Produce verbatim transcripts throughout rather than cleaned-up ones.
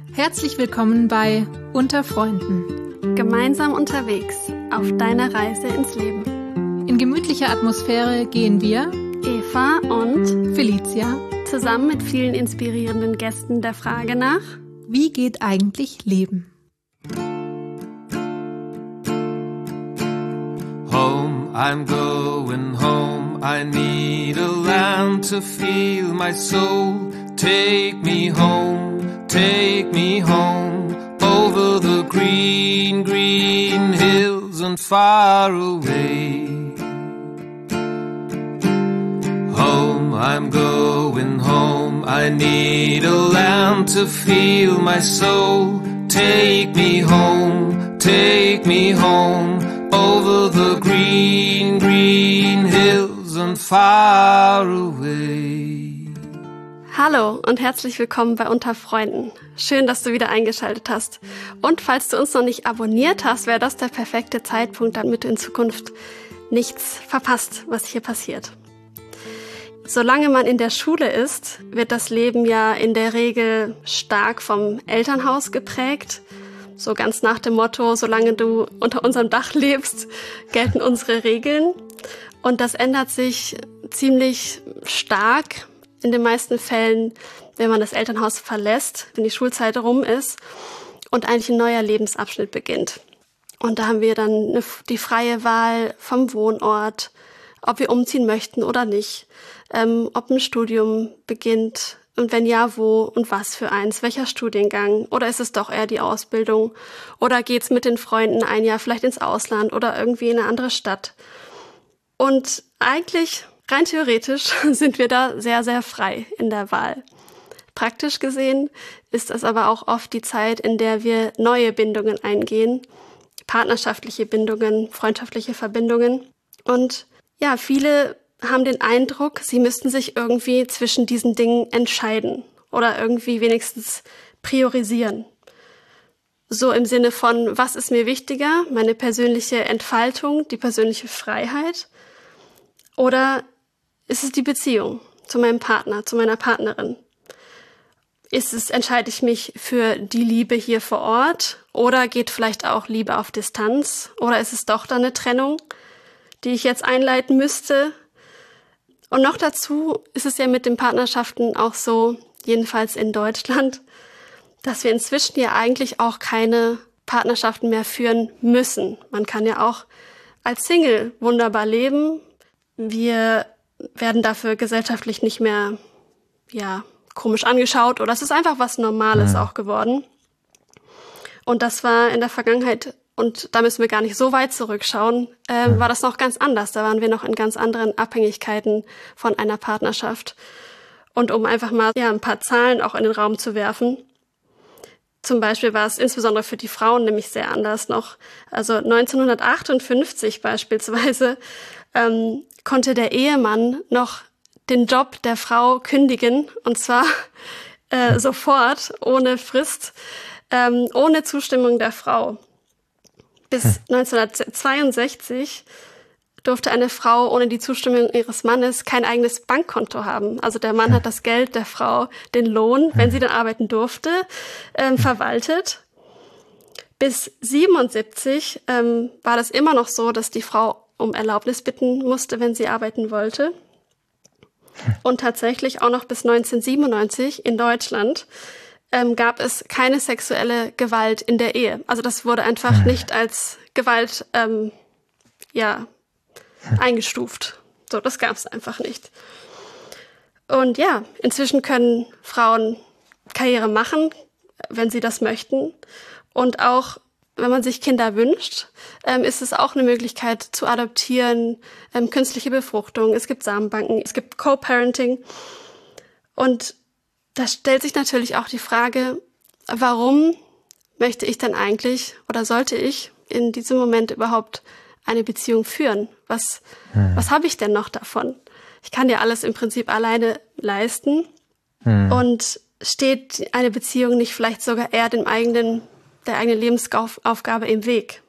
Herzlich willkommen bei Unter Freunden. Gemeinsam unterwegs auf deiner Reise ins Leben. In gemütlicher Atmosphäre gehen wir, Eva und Felicia, zusammen mit vielen inspirierenden Gästen der Frage nach: Wie geht eigentlich Leben? Home, I'm going home. I need a land to feel my soul. Take me home, take me home, over the green, green hills and far away. Home, I'm going home. I need a land to feel my soul. Take me home, take me home, over the green, green hills and far away. Hallo und herzlich willkommen bei Unter Freunden. Schön, dass du wieder eingeschaltet hast. Und falls du uns noch nicht abonniert hast, wäre das der perfekte Zeitpunkt, damit du in Zukunft nichts verpasst, was hier passiert. Solange man in der Schule ist, wird das Leben ja in der Regel stark vom Elternhaus geprägt. So ganz nach dem Motto, solange du unter unserem Dach lebst, gelten unsere Regeln. Und das ändert sich ziemlich stark in den meisten Fällen, wenn man das Elternhaus verlässt, wenn die Schulzeit rum ist und eigentlich ein neuer Lebensabschnitt beginnt. Und da haben wir dann eine, die freie Wahl vom Wohnort, ob wir umziehen möchten oder nicht, ähm, ob ein Studium beginnt und wenn ja, wo und was für eins, welcher Studiengang, oder ist es doch eher die Ausbildung oder geht's mit den Freunden ein Jahr vielleicht ins Ausland oder irgendwie in eine andere Stadt. Und eigentlich, rein theoretisch, sind wir da sehr, sehr frei in der Wahl. Praktisch gesehen ist es aber auch oft die Zeit, in der wir neue Bindungen eingehen, partnerschaftliche Bindungen, freundschaftliche Verbindungen. Und ja, viele haben den Eindruck, sie müssten sich irgendwie zwischen diesen Dingen entscheiden oder irgendwie wenigstens priorisieren. So im Sinne von, was ist mir wichtiger, meine persönliche Entfaltung, die persönliche Freiheit, oder ist es die Beziehung zu meinem Partner, zu meiner Partnerin? Ist es, entscheide ich mich für die Liebe hier vor Ort oder geht vielleicht auch Liebe auf Distanz? Oder ist es doch dann eine Trennung, die ich jetzt einleiten müsste? Und noch dazu ist es ja mit den Partnerschaften auch so, jedenfalls in Deutschland, dass wir inzwischen ja eigentlich auch keine Partnerschaften mehr führen müssen. Man kann ja auch als Single wunderbar leben. Wir werden dafür gesellschaftlich nicht mehr, ja, komisch angeschaut oder es ist einfach was Normales ja. auch geworden. Und das war in der Vergangenheit, und da müssen wir gar nicht so weit zurückschauen, äh, ja. war das noch ganz anders. Da waren wir noch in ganz anderen Abhängigkeiten von einer Partnerschaft. Und um einfach mal ja, ein paar Zahlen auch in den Raum zu werfen, zum Beispiel war es insbesondere für die Frauen nämlich sehr anders noch. Also neunzehnhundertachtundfünfzig beispielsweise ähm, konnte der Ehemann noch den Job der Frau kündigen, und zwar äh, sofort, ohne Frist, ähm, ohne Zustimmung der Frau. Bis neunzehnhundertzweiundsechzig durfte eine Frau ohne die Zustimmung ihres Mannes kein eigenes Bankkonto haben. Also der Mann hat das Geld der Frau, den Lohn, wenn sie dann arbeiten durfte, ähm, verwaltet. Bis siebenundsiebzig ähm, war das immer noch so, dass die Frau um Erlaubnis bitten musste, wenn sie arbeiten wollte. Und tatsächlich auch noch bis neunzehnhundertsiebenundneunzig in Deutschland ähm, gab es keine sexuelle Gewalt in der Ehe. Also das wurde einfach nicht als Gewalt ähm, ja, eingestuft. So, das gab es einfach nicht. Und ja, inzwischen können Frauen Karriere machen, wenn sie das möchten. Und auch wenn man sich Kinder wünscht, ähm, ist es auch eine Möglichkeit zu adoptieren, ähm, künstliche Befruchtung, es gibt Samenbanken, es gibt Co-Parenting. Und da stellt sich natürlich auch die Frage, warum möchte ich denn eigentlich oder sollte ich in diesem Moment überhaupt eine Beziehung führen? Was, hm. was habe ich denn noch davon? Ich kann ja alles im Prinzip alleine leisten. Hm. Und steht eine Beziehung nicht vielleicht sogar eher dem eigenen der eigenen Lebensaufgabe im Weg?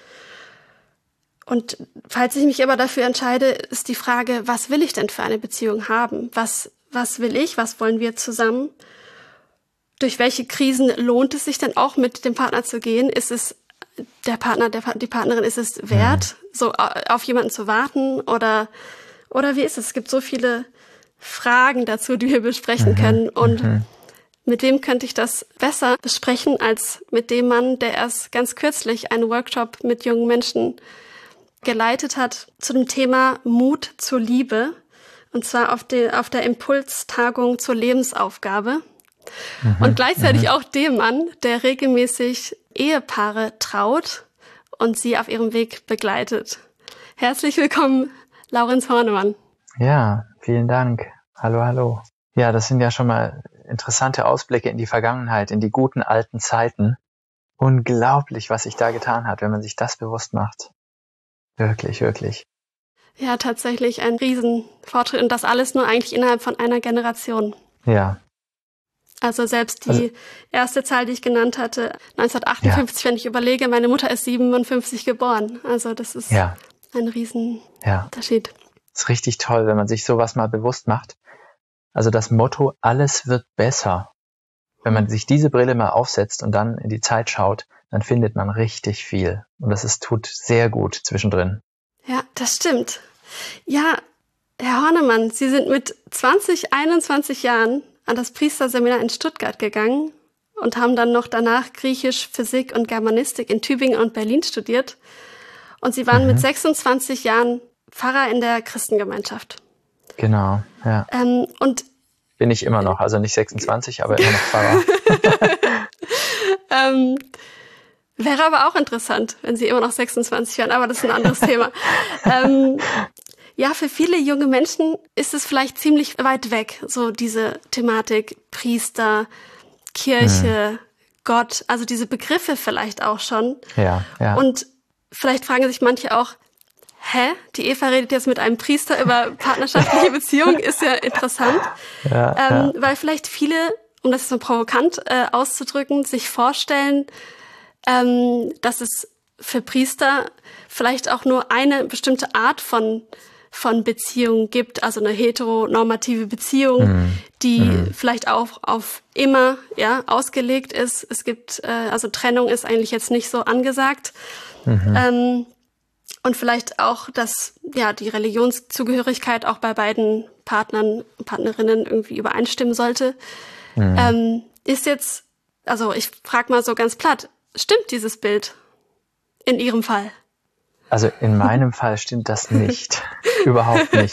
Und falls ich mich aber dafür entscheide, ist die Frage, was will ich denn für eine Beziehung haben? Was, was will ich? Was wollen wir zusammen? durch welche Krisen lohnt es sich denn auch mit dem Partner zu gehen? Ist es der Partner, der, die Partnerin, ist es wert, mhm. so auf jemanden zu warten? Oder, oder wie ist es? Es gibt so viele Fragen dazu, die wir besprechen mhm. können. Und mhm. mit wem könnte ich das besser besprechen, als mit dem Mann, der erst ganz kürzlich einen Workshop mit jungen Menschen geleitet hat zu dem Thema Mut zur Liebe. Und zwar auf, die, auf der Impulstagung zur Lebensaufgabe. Mhm, und gleichzeitig mhm. auch dem Mann, der regelmäßig Ehepaare traut und sie auf ihrem Weg begleitet. Herzlich willkommen, Laurenz Hornemann. Ja, vielen Dank. Hallo, hallo. Ja, das sind ja schon mal interessante Ausblicke in die Vergangenheit, in die guten alten Zeiten. Unglaublich, was sich da getan hat, wenn man sich das bewusst macht. Wirklich, wirklich. Ja, tatsächlich ein Riesenfortschritt und das alles nur eigentlich innerhalb von einer Generation. Ja. Also selbst die also, erste Zahl, die ich genannt hatte, neunzehnhundertachtundfünfzig, ja. wenn ich überlege, meine Mutter ist siebenundfünfzig geboren. Also das ist ja. ein Riesenunterschied. Ja. Das ist richtig toll, wenn man sich sowas mal bewusst macht. Also das Motto, alles wird besser. Wenn man sich diese Brille mal aufsetzt und dann in die Zeit schaut, dann findet man richtig viel. Und das ist, tut sehr gut zwischendrin. Ja, das stimmt. Ja, Herr Hornemann, Sie sind mit zwanzig, einundzwanzig Jahren an das Priesterseminar in Stuttgart gegangen und haben dann noch danach Griechisch, Physik und Germanistik in Tübingen und Berlin studiert. Und Sie waren mhm. mit sechsundzwanzig Jahren Pfarrer in der Christengemeinschaft. Genau, ja. Ähm, und bin ich immer noch, also nicht sechsundzwanzig, aber immer noch Pfarrer. ähm, wäre aber auch interessant, wenn Sie immer noch sechsundzwanzig wären, aber das ist ein anderes Thema. Ähm, ja, für viele junge Menschen ist es vielleicht ziemlich weit weg, so diese Thematik Priester, Kirche, hm. Gott, also diese Begriffe vielleicht auch schon. Ja, ja. Und vielleicht fragen sich manche auch, hä, die Eva redet jetzt mit einem Priester über partnerschaftliche Beziehungen, ist ja interessant. Ja, ähm, ja. Weil vielleicht viele, um das so provokant äh, auszudrücken, sich vorstellen, ähm, dass es für Priester vielleicht auch nur eine bestimmte Art von von Beziehung gibt, also eine heteronormative Beziehung, mm. die mm. vielleicht auch auf immer ja ausgelegt ist. Es gibt, äh, also Trennung ist eigentlich jetzt nicht so angesagt. Mhm. Ähm, und vielleicht auch, dass ja die Religionszugehörigkeit auch bei beiden Partnern und Partnerinnen irgendwie übereinstimmen sollte. Mm. Ähm, ist jetzt, also ich frage mal so ganz platt, stimmt dieses Bild in Ihrem Fall? Also in meinem Fall stimmt das nicht. Überhaupt nicht.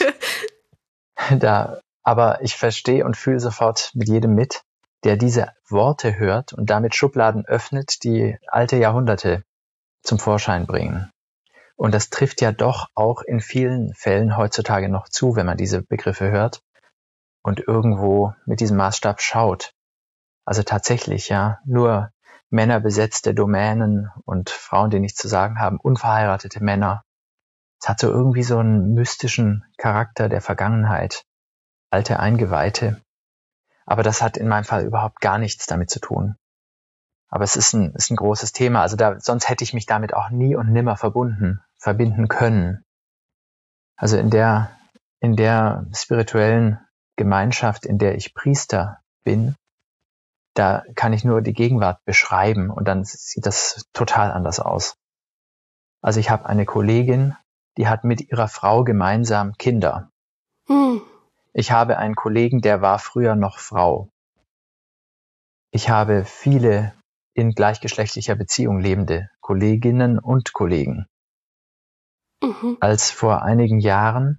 Da, aber ich verstehe und fühle sofort mit jedem mit, der diese Worte hört und damit Schubladen öffnet, die alte Jahrhunderte zum Vorschein bringen. Und das trifft ja doch auch in vielen Fällen heutzutage noch zu, wenn man diese Begriffe hört und irgendwo mit diesem Maßstab schaut. Also tatsächlich, ja, nur männerbesetzte Domänen und Frauen, die nichts zu sagen haben, unverheiratete Männer. Es hat so irgendwie so einen mystischen Charakter der Vergangenheit, alte Eingeweihte. Aber das hat in meinem Fall überhaupt gar nichts damit zu tun. Aber es ist ein, ist ein großes Thema. Also da, sonst hätte ich mich damit auch nie und nimmer verbunden, verbinden können. Also in der, in der spirituellen Gemeinschaft, in der ich Priester bin, da kann ich nur die Gegenwart beschreiben und dann sieht das total anders aus. Also ich habe eine Kollegin, die hat mit ihrer Frau gemeinsam Kinder. Hm. Ich habe einen Kollegen, der war früher noch Frau. Ich habe viele in gleichgeschlechtlicher Beziehung lebende Kolleginnen und Kollegen. Mhm. Als vor einigen Jahren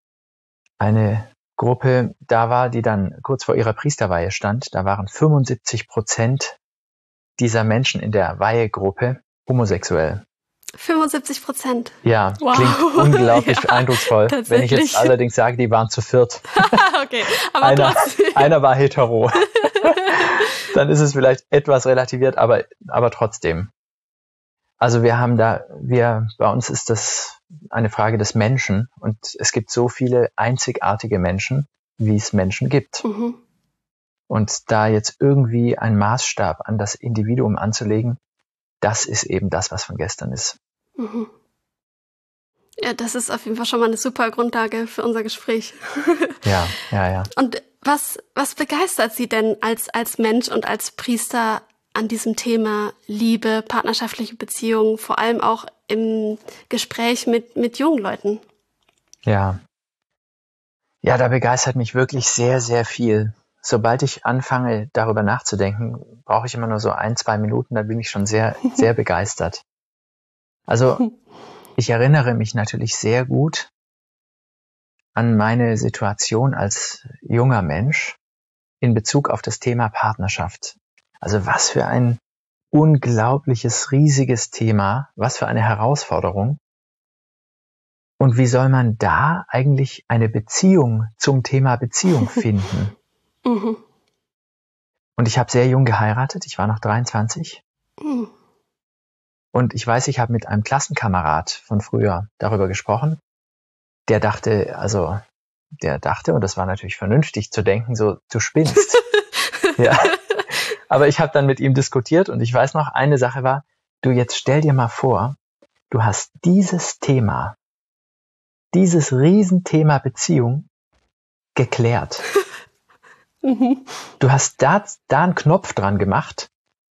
eine Gruppe da war, die dann kurz vor ihrer Priesterweihe stand, da waren fünfundsiebzig Prozent dieser Menschen in der Weihegruppe homosexuell. fünfundsiebzig Prozent? Ja, wow. Klingt unglaublich ja, eindrucksvoll. Wenn ich jetzt allerdings sage, die waren zu viert. Okay, aber einer, trotzdem. einer war hetero. Dann ist es vielleicht etwas relativiert, aber, aber trotzdem. Also wir haben da, wir, bei uns ist das eine Frage des Menschen und es gibt so viele einzigartige Menschen, wie es Menschen gibt. Mhm. Und da jetzt irgendwie einen Maßstab an das Individuum anzulegen, das ist eben das, was von gestern ist. Mhm. Ja, das ist auf jeden Fall schon mal eine super Grundlage für unser Gespräch. Ja, ja, ja. Und Was, was begeistert Sie denn als, als Mensch und als Priester an diesem Thema Liebe, partnerschaftliche Beziehungen, vor allem auch im Gespräch mit, mit jungen Leuten? Ja. Ja, da begeistert mich wirklich sehr, sehr viel. Sobald ich anfange, darüber nachzudenken, brauche ich immer nur so ein, zwei Minuten, da bin ich schon sehr, sehr begeistert. Also, ich erinnere mich natürlich sehr gut an meine Situation als junger Mensch in Bezug auf das Thema Partnerschaft. Also was für ein unglaubliches, riesiges Thema, was für eine Herausforderung. Und wie soll man da eigentlich eine Beziehung zum Thema Beziehung finden? Mhm. Und ich habe sehr jung geheiratet, ich war noch dreiundzwanzig. Mhm. Und ich weiß, ich habe mit einem Klassenkamerad von früher darüber gesprochen. Der dachte, also, der dachte, und das war natürlich vernünftig zu denken, so, du spinnst. Ja. Aber ich habe dann mit ihm diskutiert und ich weiß noch, eine Sache war, du, jetzt stell dir mal vor, du hast dieses Thema, dieses Riesenthema Beziehung geklärt. Mhm. Du hast da, da einen Knopf dran gemacht.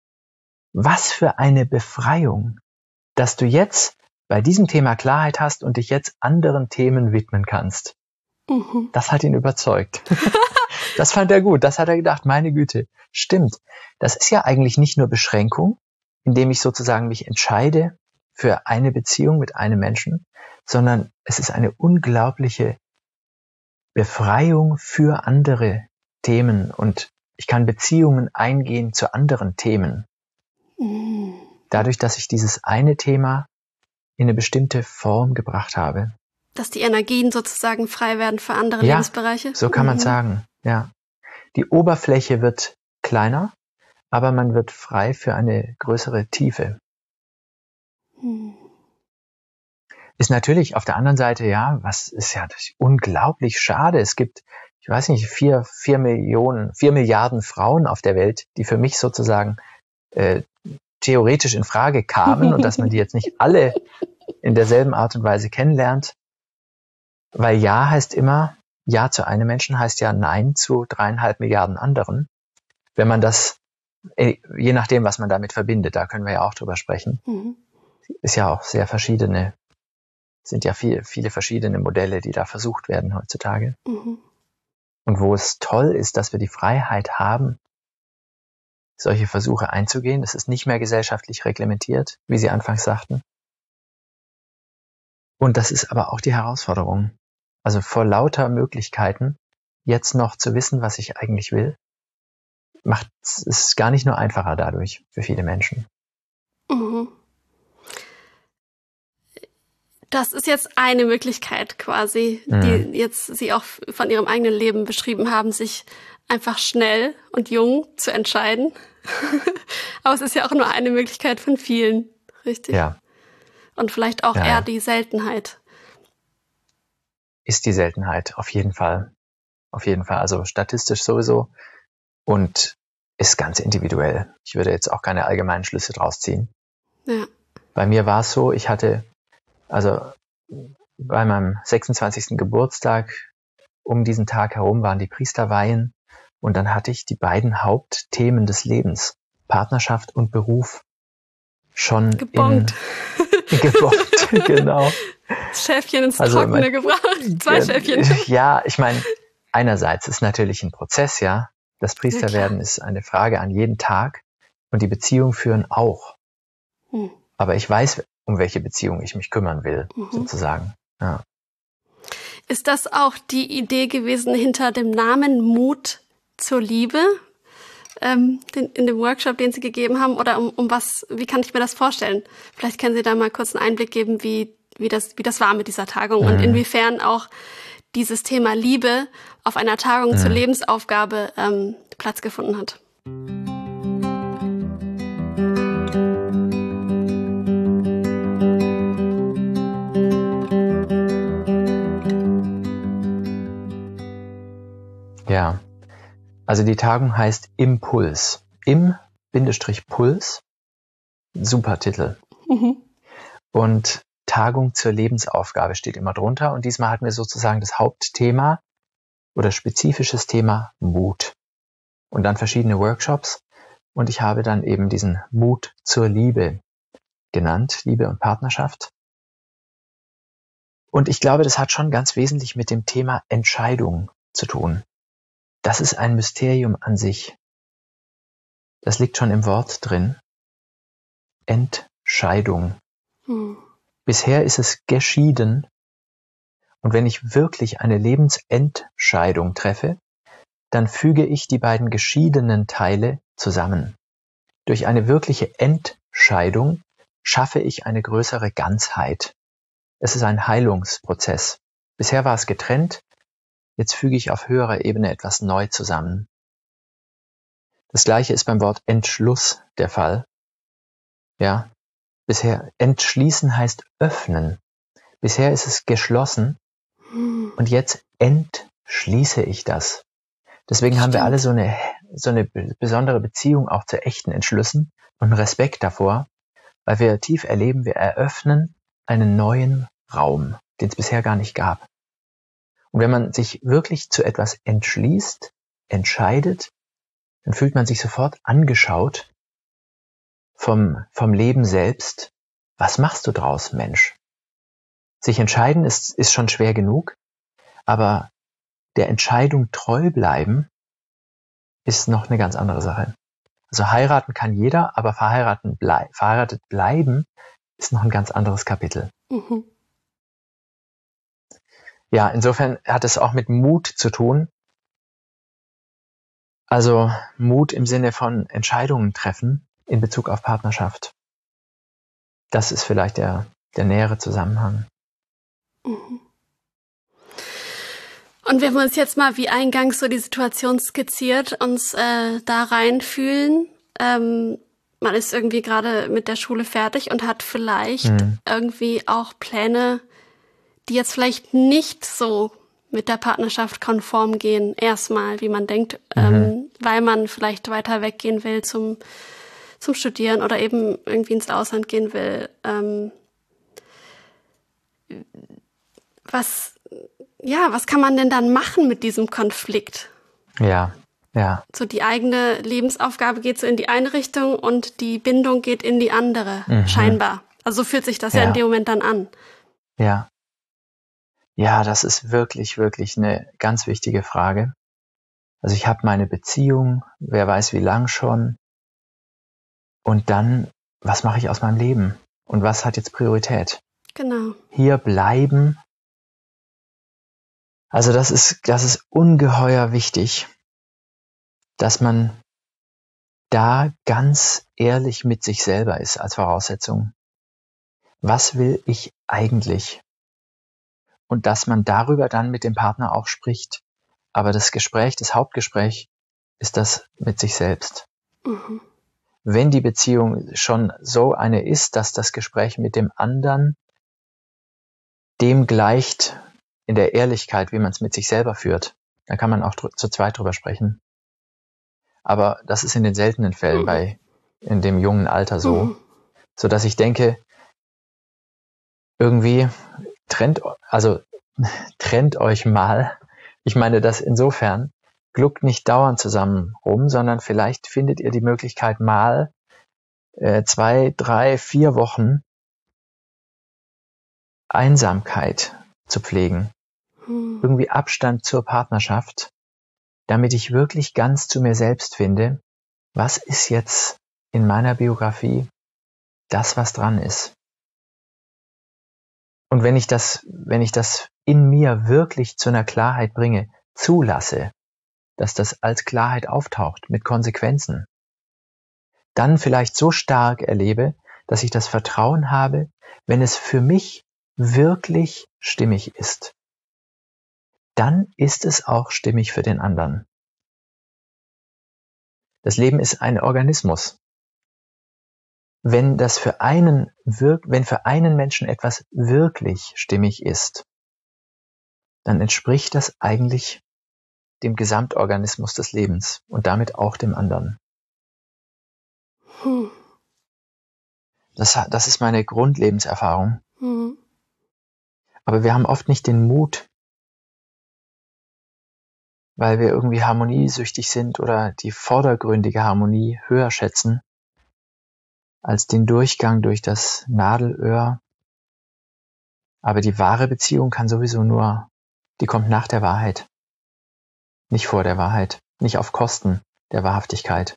Was für eine Befreiung, dass du jetzt bei diesem Thema Klarheit hast und dich jetzt anderen Themen widmen kannst. Mhm. Das hat ihn überzeugt. Das fand er gut. Das hat er gedacht, meine Güte, stimmt. Das ist ja eigentlich nicht nur Beschränkung, indem ich sozusagen mich entscheide für eine Beziehung mit einem Menschen, sondern es ist eine unglaubliche Befreiung für andere Themen und ich kann Beziehungen eingehen zu anderen Themen. Mhm. Dadurch, dass ich dieses eine Thema in eine bestimmte Form gebracht habe. Dass die Energien sozusagen frei werden für andere Ja, Lebensbereiche? so kann man Mhm. sagen, ja. Die Oberfläche wird kleiner, aber man wird frei für eine größere Tiefe. Mhm. Ist natürlich auf der anderen Seite, ja, was ist ja das ist unglaublich schade. Es gibt, ich weiß nicht, vier, vier Millionen, vier Milliarden Frauen auf der Welt, die für mich sozusagen äh, theoretisch in Frage kamen und dass man die jetzt nicht alle in derselben Art und Weise kennenlernt. Weil Ja heißt immer, Ja zu einem Menschen heißt ja Nein zu dreieinhalb Milliarden anderen. Wenn man das, je nachdem, was man damit verbindet, da können wir ja auch drüber sprechen, Mhm. ist ja auch sehr verschiedene, sind ja viel, viele verschiedene Modelle, die da versucht werden heutzutage. Mhm. Und wo es toll ist, dass wir die Freiheit haben, solche Versuche einzugehen. Es ist nicht mehr gesellschaftlich reglementiert, wie Sie anfangs sagten. Und das ist aber auch die Herausforderung. Also vor lauter Möglichkeiten, jetzt noch zu wissen, was ich eigentlich will, macht es gar nicht nur einfacher dadurch für viele Menschen. Mhm. Das ist jetzt eine Möglichkeit quasi, Mhm. die jetzt Sie auch von Ihrem eigenen Leben beschrieben haben, sich einfach schnell und jung zu entscheiden. Aber es ist ja auch nur eine Möglichkeit von vielen, richtig? Ja. Und vielleicht auch Ja, eher ja. die Seltenheit. Ist die Seltenheit, auf jeden Fall. Auf jeden Fall, also statistisch sowieso. Und ist ganz individuell. Ich würde jetzt auch keine allgemeinen Schlüsse draus ziehen. Ja. Bei mir war es so, ich hatte, also bei meinem sechsundzwanzigsten Geburtstag, um diesen Tag herum waren die Priesterweihen und dann hatte ich die beiden Hauptthemen des Lebens, Partnerschaft und Beruf, schon Gebongt. in gebongt, genau. Das Schäfchen ins Also Trockene mein- gebracht. Zwei Schäfchen. Ja, ich meine, einerseits ist natürlich ein Prozess, ja. Das Priesterwerden ist eine Frage an jeden Tag und die Beziehung führen auch. Hm. Aber ich weiß, um welche Beziehung ich mich kümmern will, Mhm. sozusagen. Ja. Ist das auch die Idee gewesen hinter dem Namen Mut zur Liebe? Ähm, den, in dem Workshop, den Sie gegeben haben? Oder um, um was, wie kann ich mir das vorstellen? Vielleicht können Sie da mal kurz einen Einblick geben, wie, wie, das, wie das war mit dieser Tagung Mhm. und inwiefern auch dieses Thema Liebe auf einer Tagung Mhm. zur Lebensaufgabe ähm, Platz gefunden hat. Ja. Also die Tagung heißt Impuls. Im-Puls. Super Titel. Mhm. Und Tagung zur Lebensaufgabe steht immer drunter. Und diesmal hatten wir sozusagen das Hauptthema oder spezifisches Thema Mut. Und dann verschiedene Workshops. Und ich habe dann eben diesen Mut zur Liebe genannt, Liebe und Partnerschaft. Und ich glaube, das hat schon ganz wesentlich mit dem Thema Entscheidung zu tun. Das ist ein Mysterium an sich. Das liegt schon im Wort drin. Entscheidung. Hm. Bisher ist es geschieden. Und wenn ich wirklich eine Lebensentscheidung treffe, dann füge ich die beiden geschiedenen Teile zusammen. Durch eine wirkliche Entscheidung schaffe ich eine größere Ganzheit. Es ist ein Heilungsprozess. Bisher war es getrennt, jetzt füge ich auf höherer Ebene etwas neu zusammen. Das Gleiche ist beim Wort Entschluss der Fall. Ja, bisher entschließen heißt öffnen. Bisher ist es geschlossen und jetzt entschließe ich das. Deswegen Stimmt. haben wir alle so eine, so eine besondere Beziehung auch zu echten Entschlüssen und einen Respekt davor, weil wir tief erleben, wir eröffnen einen neuen Raum, den es bisher gar nicht gab. Und wenn man sich wirklich zu etwas entschließt, entscheidet, dann fühlt man sich sofort angeschaut vom, vom Leben selbst. Was machst du draus, Mensch? Sich entscheiden ist, ist schon schwer genug, aber der Entscheidung treu bleiben ist noch eine ganz andere Sache. Also heiraten kann jeder, aber verheiraten blei- verheiratet bleiben ist noch ein ganz anderes Kapitel. Mhm. Ja, insofern hat es auch mit Mut zu tun. Also Mut im Sinne von Entscheidungen treffen in Bezug auf Partnerschaft. Das ist vielleicht der, der nähere Zusammenhang. Mhm. Und wenn wir uns jetzt mal wie eingangs so die Situation skizziert, uns äh, da reinfühlen, ähm, man ist irgendwie gerade mit der Schule fertig und hat vielleicht mhm. irgendwie auch Pläne, die jetzt vielleicht nicht so mit der Partnerschaft konform gehen, erstmal, wie man denkt, mhm. ähm, weil man vielleicht weiter weggehen will zum, zum Studieren oder eben irgendwie ins Ausland gehen will. Ähm, was, ja, was kann man denn dann machen mit diesem Konflikt? Ja, ja. So die eigene Lebensaufgabe geht so in die eine Richtung und die Bindung geht in die andere, mhm. scheinbar. Also so fühlt sich das ja. ja in dem Moment dann an. Ja. Ja, das ist wirklich, wirklich eine ganz wichtige Frage. Also ich habe meine Beziehung, wer weiß wie lang schon. Und dann, was mache ich aus meinem Leben? Und was hat jetzt Priorität? Genau. Hier bleiben. Also das ist, das ist ungeheuer wichtig, dass man da ganz ehrlich mit sich selber ist als Voraussetzung. Was will ich eigentlich? Und dass man darüber dann mit dem Partner auch spricht. Aber das Gespräch, das Hauptgespräch ist das mit sich selbst. Mhm. Wenn die Beziehung schon so eine ist, dass das Gespräch mit dem anderen dem gleicht in der Ehrlichkeit, wie man es mit sich selber führt, dann kann man auch dr- zu zweit drüber sprechen. Aber das ist in den seltenen Fällen mhm. bei in dem jungen Alter so, mhm. so dass ich denke, irgendwie trennt, also trennt euch mal. Ich meine das insofern, gluckt nicht dauernd zusammen rum, sondern vielleicht findet ihr die Möglichkeit mal äh, zwei, drei, vier Wochen Einsamkeit zu pflegen. Hm. Irgendwie Abstand zur Partnerschaft, damit ich wirklich ganz zu mir selbst finde, was ist jetzt in meiner Biografie das, was dran ist. Und wenn ich das, wenn ich das in mir wirklich zu einer Klarheit bringe, zulasse, dass das als Klarheit auftaucht, mit Konsequenzen, dann vielleicht so stark erlebe, dass ich das Vertrauen habe, wenn es für mich wirklich stimmig ist, dann ist es auch stimmig für den anderen. Das Leben ist ein Organismus. Wenn das für einen wirk- wenn für einen Menschen etwas wirklich stimmig ist, dann entspricht das eigentlich dem Gesamtorganismus des Lebens und damit auch dem anderen. Hm. Das, das ist meine Grundlebenserfahrung. Hm. Aber wir haben oft nicht den Mut, weil wir irgendwie harmoniesüchtig sind oder die vordergründige Harmonie höher schätzen als den Durchgang durch das Nadelöhr. Aber die wahre Beziehung kann sowieso nur, die kommt nach der Wahrheit, nicht vor der Wahrheit, nicht auf Kosten der Wahrhaftigkeit.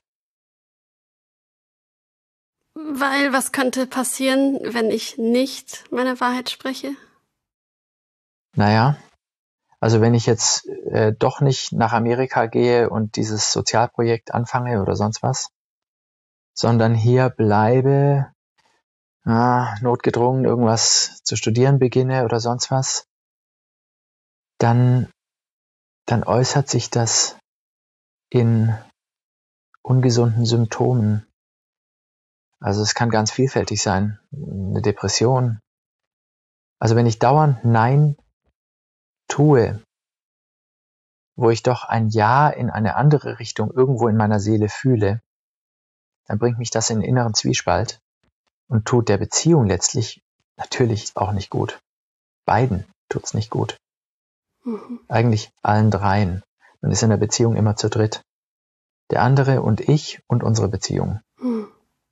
Weil was könnte passieren, wenn ich nicht meine Wahrheit spreche? Naja, also wenn ich jetzt äh, doch nicht nach Amerika gehe und dieses Sozialprojekt anfange oder sonst was, sondern hier bleibe, ah, notgedrungen irgendwas zu studieren beginne oder sonst was, dann, dann äußert sich das in ungesunden Symptomen. Also es kann ganz vielfältig sein, eine Depression. Also wenn ich dauernd Nein tue, wo ich doch ein Ja in eine andere Richtung irgendwo in meiner Seele fühle, dann bringt mich das in den inneren Zwiespalt und tut der Beziehung letztlich natürlich auch nicht gut. Beiden tut's nicht gut. Mhm. Eigentlich allen dreien. Man ist in der Beziehung immer zu dritt. Der andere und ich und unsere Beziehung. Mhm.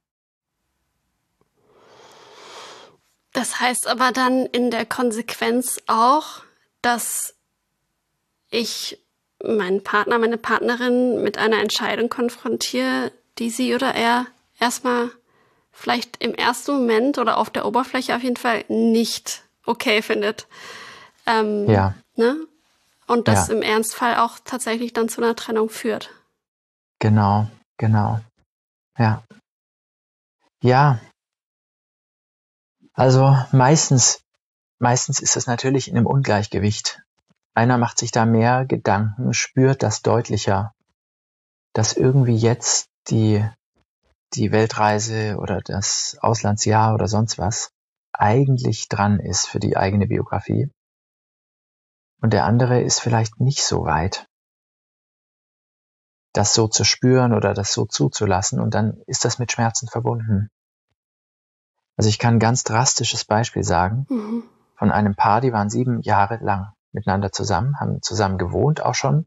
Das heißt aber dann in der Konsequenz auch, dass ich meinen Partner, meine Partnerin mit einer Entscheidung konfrontiere, die sie oder er erstmal vielleicht im ersten Moment oder auf der Oberfläche auf jeden Fall nicht okay findet. Ähm, ja. Ne? Und das ja. im Ernstfall auch tatsächlich dann zu einer Trennung führt. Genau, genau. Ja. Ja. Also meistens, meistens ist es natürlich in einem Ungleichgewicht. Einer macht sich da mehr Gedanken, spürt das deutlicher, dass irgendwie jetzt die, die Weltreise oder das Auslandsjahr oder sonst was eigentlich dran ist für die eigene Biografie. Und der andere ist vielleicht nicht so weit, das so zu spüren oder das so zuzulassen. Und dann ist das mit Schmerzen verbunden. Also ich kann ein ganz drastisches Beispiel sagen, mhm. von einem Paar, die waren sieben Jahre lang miteinander zusammen, haben zusammen gewohnt auch schon.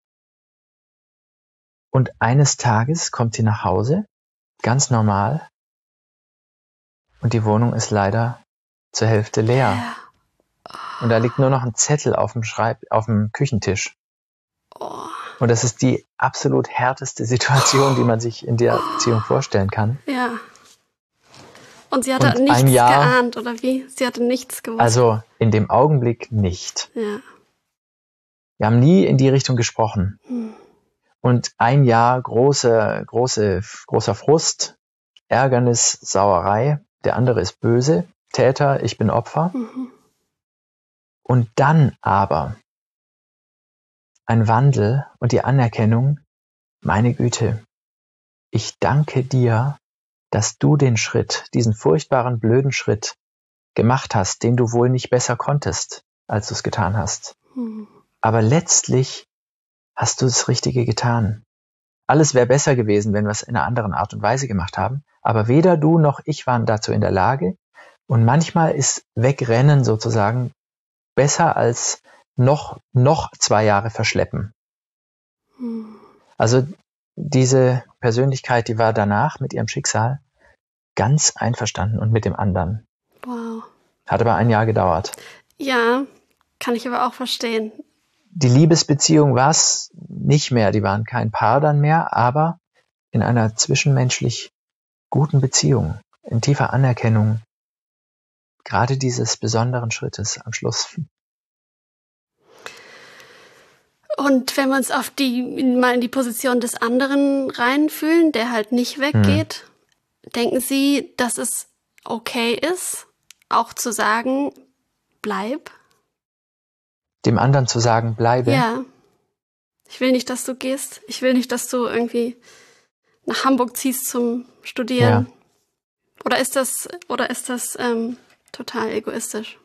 Und eines Tages kommt sie nach Hause, ganz normal, und die Wohnung ist leider zur Hälfte leer. Und da liegt nur noch ein Zettel auf dem Schreib, auf dem Küchentisch. Und das ist die absolut härteste Situation, die man sich in der Beziehung vorstellen kann. Ja. Und sie hatte und nichts Jahr, geahnt, oder wie? Sie hatte nichts gewusst. Also in dem Augenblick nicht. Ja. Wir haben nie in die Richtung gesprochen. Hm. Und ein Jahr große, große, großer Frust, Ärgernis, Sauerei. Der andere ist böse, Täter, ich bin Opfer. Mhm. Und dann aber ein Wandel und die Anerkennung, meine Güte, ich danke dir, dass du den Schritt, diesen furchtbaren, blöden Schritt gemacht hast, den du wohl nicht besser konntest, als du es getan hast. Mhm. Aber letztlich hast du das Richtige getan. Alles wäre besser gewesen, wenn wir es in einer anderen Art und Weise gemacht haben. Aber weder du noch ich waren dazu in der Lage. Und manchmal ist Wegrennen sozusagen besser als noch, noch zwei Jahre verschleppen. Mhm. Also diese Persönlichkeit, die war danach mit ihrem Schicksal ganz einverstanden und mit dem anderen. Wow. Hat aber ein Jahr gedauert. Ja, kann ich aber auch verstehen. Die Liebesbeziehung war es nicht mehr, die waren kein Paar dann mehr, aber in einer zwischenmenschlich guten Beziehung, in tiefer Anerkennung, gerade dieses besonderen Schrittes am Schluss. Und wenn wir uns auf die, mal in die Position des anderen reinfühlen, der halt nicht weggeht, hm. denken Sie, dass es okay ist, auch zu sagen, bleib? Dem anderen zu sagen, bleibe? Ja. Ich will nicht, dass du gehst. Ich will nicht, dass du irgendwie nach Hamburg ziehst zum Studieren. Ja. Oder ist das, oder ist das ähm, total egoistisch?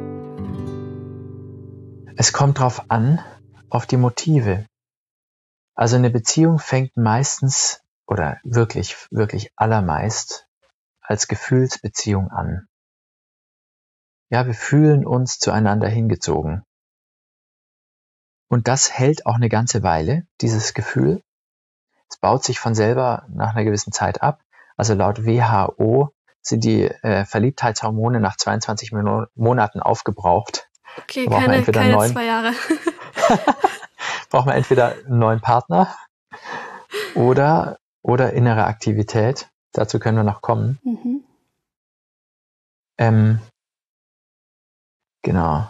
Es kommt drauf an, auf die Motive. Also eine Beziehung fängt meistens oder wirklich, wirklich allermeist als Gefühlsbeziehung an. Ja, wir fühlen uns zueinander hingezogen. Und das hält auch eine ganze Weile, dieses Gefühl. Es baut sich von selber nach einer gewissen Zeit ab. Also laut W H O sind die äh, Verliebtheitshormone nach zweiundzwanzig Mo- Monaten aufgebraucht. Okay, Da braucht man keine, entweder keine einen neuen, zwei Jahre. braucht man entweder einen neuen Partner oder, oder innere Aktivität. Dazu können wir noch kommen. Mhm. Ähm, genau.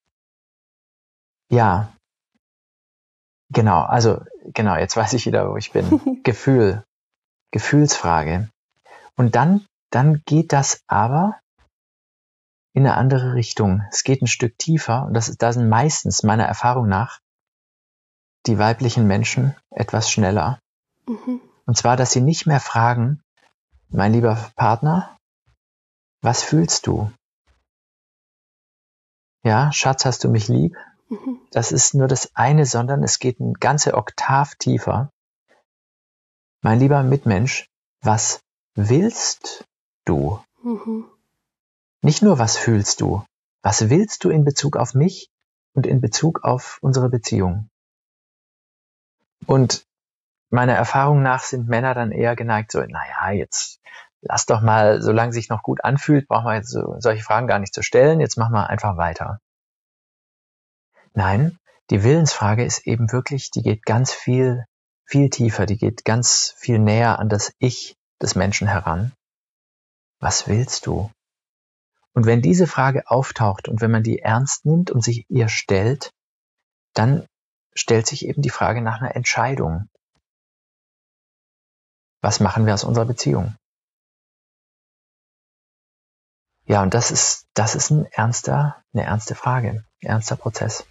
Ja, genau. Also, genau, jetzt weiß ich wieder, wo ich bin. Gefühl, Gefühlsfrage. Und dann, dann geht das aber in eine andere Richtung. Es geht ein Stück tiefer und das, da sind meistens, meiner Erfahrung nach, die weiblichen Menschen etwas schneller. Mhm. Und zwar, dass sie nicht mehr fragen, mein lieber Partner, was fühlst du? Ja, Schatz, hast du mich lieb? Mhm. Das ist nur das eine, sondern es geht eine ganze Oktav tiefer. Mein lieber Mitmensch, was willst du? Mhm. Nicht nur, was fühlst du? Was willst du in Bezug auf mich und in Bezug auf unsere Beziehung? Und meiner Erfahrung nach sind Männer dann eher geneigt, so, naja, jetzt lass doch mal, solange sich noch gut anfühlt, brauchen wir jetzt so, solche Fragen gar nicht zu stellen, jetzt machen wir einfach weiter. Nein, die Willensfrage ist eben wirklich, die geht ganz viel, viel tiefer, die geht ganz viel näher an das Ich des Menschen heran. Was willst du? Und wenn diese Frage auftaucht und wenn man die ernst nimmt und sich ihr stellt, dann stellt sich eben die Frage nach einer Entscheidung. Was machen wir aus unserer Beziehung? Ja, und das ist, das ist ein ernster, eine ernste Frage, ein ernster Prozess.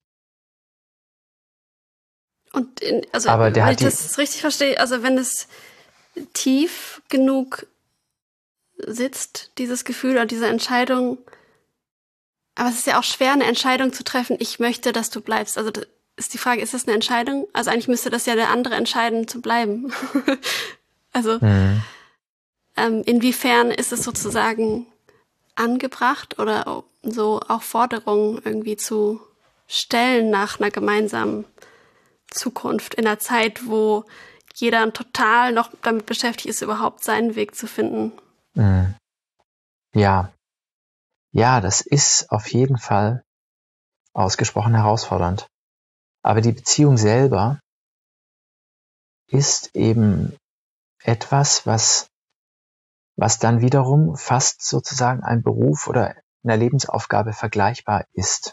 Und in, also, Aber der wenn hat ich die, das richtig verstehe, also wenn es tief genug sitzt, dieses Gefühl oder diese Entscheidung, aber es ist ja auch schwer, eine Entscheidung zu treffen, ich möchte, dass du bleibst. Also das ist die Frage, ist das eine Entscheidung? Also eigentlich müsste das ja der andere entscheiden, zu bleiben. Also Mhm. ähm, inwiefern ist es sozusagen angebracht oder so auch Forderungen irgendwie zu stellen nach einer gemeinsamen Zukunft in einer Zeit, wo jeder total noch damit beschäftigt ist, überhaupt seinen Weg zu finden. Mhm. Ja, ja, das ist auf jeden Fall ausgesprochen herausfordernd. Aber die Beziehung selber ist eben etwas, was, was dann wiederum fast sozusagen ein Beruf oder einer Lebensaufgabe vergleichbar ist.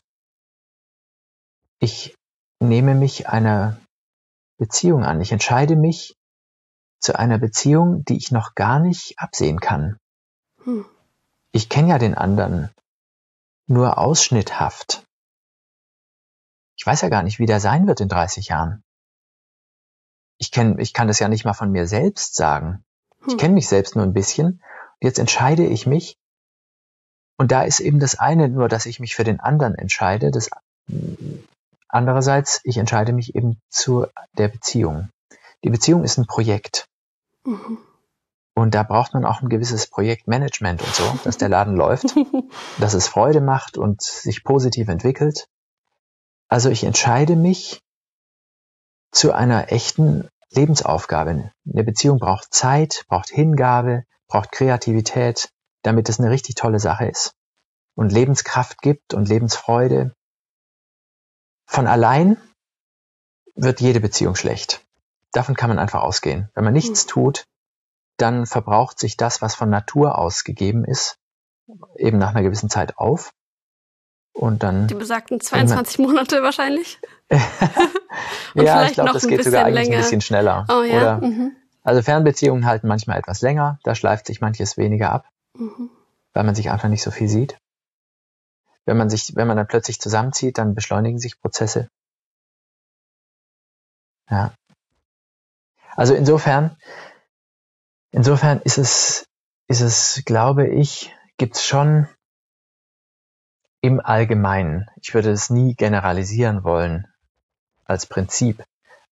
Ich nehme mich einer Beziehung an. Ich entscheide mich zu einer Beziehung, die ich noch gar nicht absehen kann. Hm. Ich kenne ja den anderen nur ausschnitthaft. Ich weiß ja gar nicht, wie der sein wird in dreißig Jahren. Ich kenn, ich kann das ja nicht mal von mir selbst sagen. Ich Hm. kenne mich selbst nur ein bisschen. Und jetzt entscheide ich mich. Und da ist eben das eine nur, dass ich mich für den anderen entscheide. Das andererseits, ich entscheide mich eben zu der Beziehung. Die Beziehung ist ein Projekt. Mhm. Und da braucht man auch ein gewisses Projektmanagement und so, dass der Laden läuft, dass es Freude macht und sich positiv entwickelt. Also ich entscheide mich zu einer echten Lebensaufgabe. Eine Beziehung braucht Zeit, braucht Hingabe, braucht Kreativität, damit es eine richtig tolle Sache ist und Lebenskraft gibt und Lebensfreude. Von allein wird jede Beziehung schlecht. Davon kann man einfach ausgehen. Wenn man nichts tut, dann verbraucht sich das, was von Natur aus gegeben ist, eben nach einer gewissen Zeit auf. Und dann Die besagten zweiundzwanzig Monate wahrscheinlich. Und ja, vielleicht ich glaube, noch das ein geht sogar bisschen eigentlich länger. ein bisschen schneller. Oh ja. Oder, Mhm. also Fernbeziehungen halten manchmal etwas länger, da schleift sich manches weniger ab, Mhm. weil man sich einfach nicht so viel sieht. Wenn man sich, wenn man dann plötzlich zusammenzieht, dann beschleunigen sich Prozesse. Ja. Also insofern, insofern ist es, ist es, glaube ich, gibt's schon im Allgemeinen, ich würde es nie generalisieren wollen als Prinzip,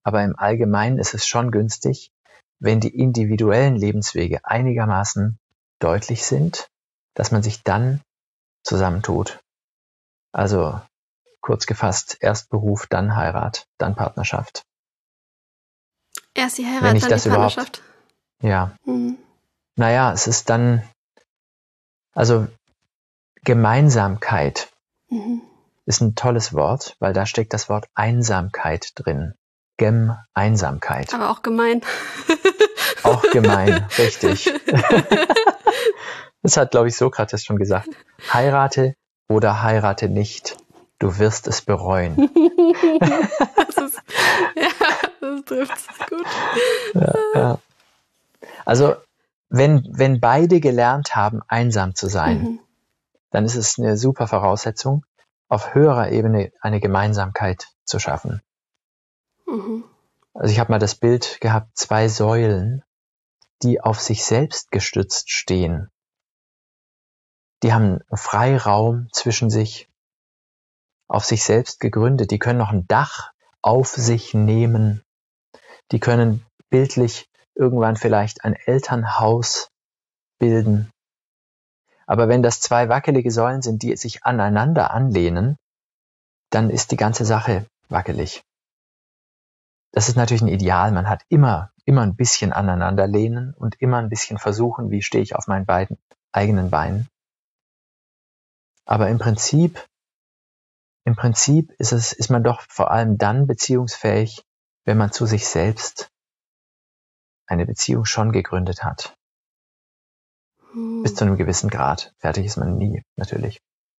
aber im Allgemeinen ist es schon günstig, wenn die individuellen Lebenswege einigermaßen deutlich sind, dass man sich dann zusammentut. Also kurz gefasst, erst Beruf, dann Heirat, dann Partnerschaft. Erst die Heirat, Wenn ich dann das die überhaupt, Partnerschaft. ja. Mhm. Naja, es ist dann, also Gemeinsamkeit Mhm. ist ein tolles Wort, weil da steckt das Wort Einsamkeit drin. Gem-Einsamkeit. Aber auch gemein. Auch gemein, richtig. Das hat, glaube ich, Sokrates schon gesagt. Heirate oder heirate nicht. Du wirst es bereuen. Das ist, ja, das trifft es gut. Ja, ja. Also, wenn, wenn beide gelernt haben, einsam zu sein, Mhm. dann ist es eine super Voraussetzung, auf höherer Ebene eine Gemeinsamkeit zu schaffen. Mhm. Also ich habe mal das Bild gehabt, zwei Säulen, die auf sich selbst gestützt stehen. Die haben einen Freiraum zwischen sich, auf sich selbst gegründet. Die können noch ein Dach auf sich nehmen. Die können bildlich irgendwann vielleicht ein Elternhaus bilden. Aber wenn das zwei wackelige Säulen sind, die sich aneinander anlehnen, dann ist die ganze Sache wackelig. Das ist natürlich ein Ideal. Man hat immer, immer ein bisschen aneinander lehnen und immer ein bisschen versuchen, wie stehe ich auf meinen beiden eigenen Beinen. Aber im Prinzip, im Prinzip ist es, ist man doch vor allem dann beziehungsfähig, wenn man zu sich selbst eine Beziehung schon gegründet hat. Mhm. Bis zu einem gewissen Grad. Fertig ist man nie, natürlich.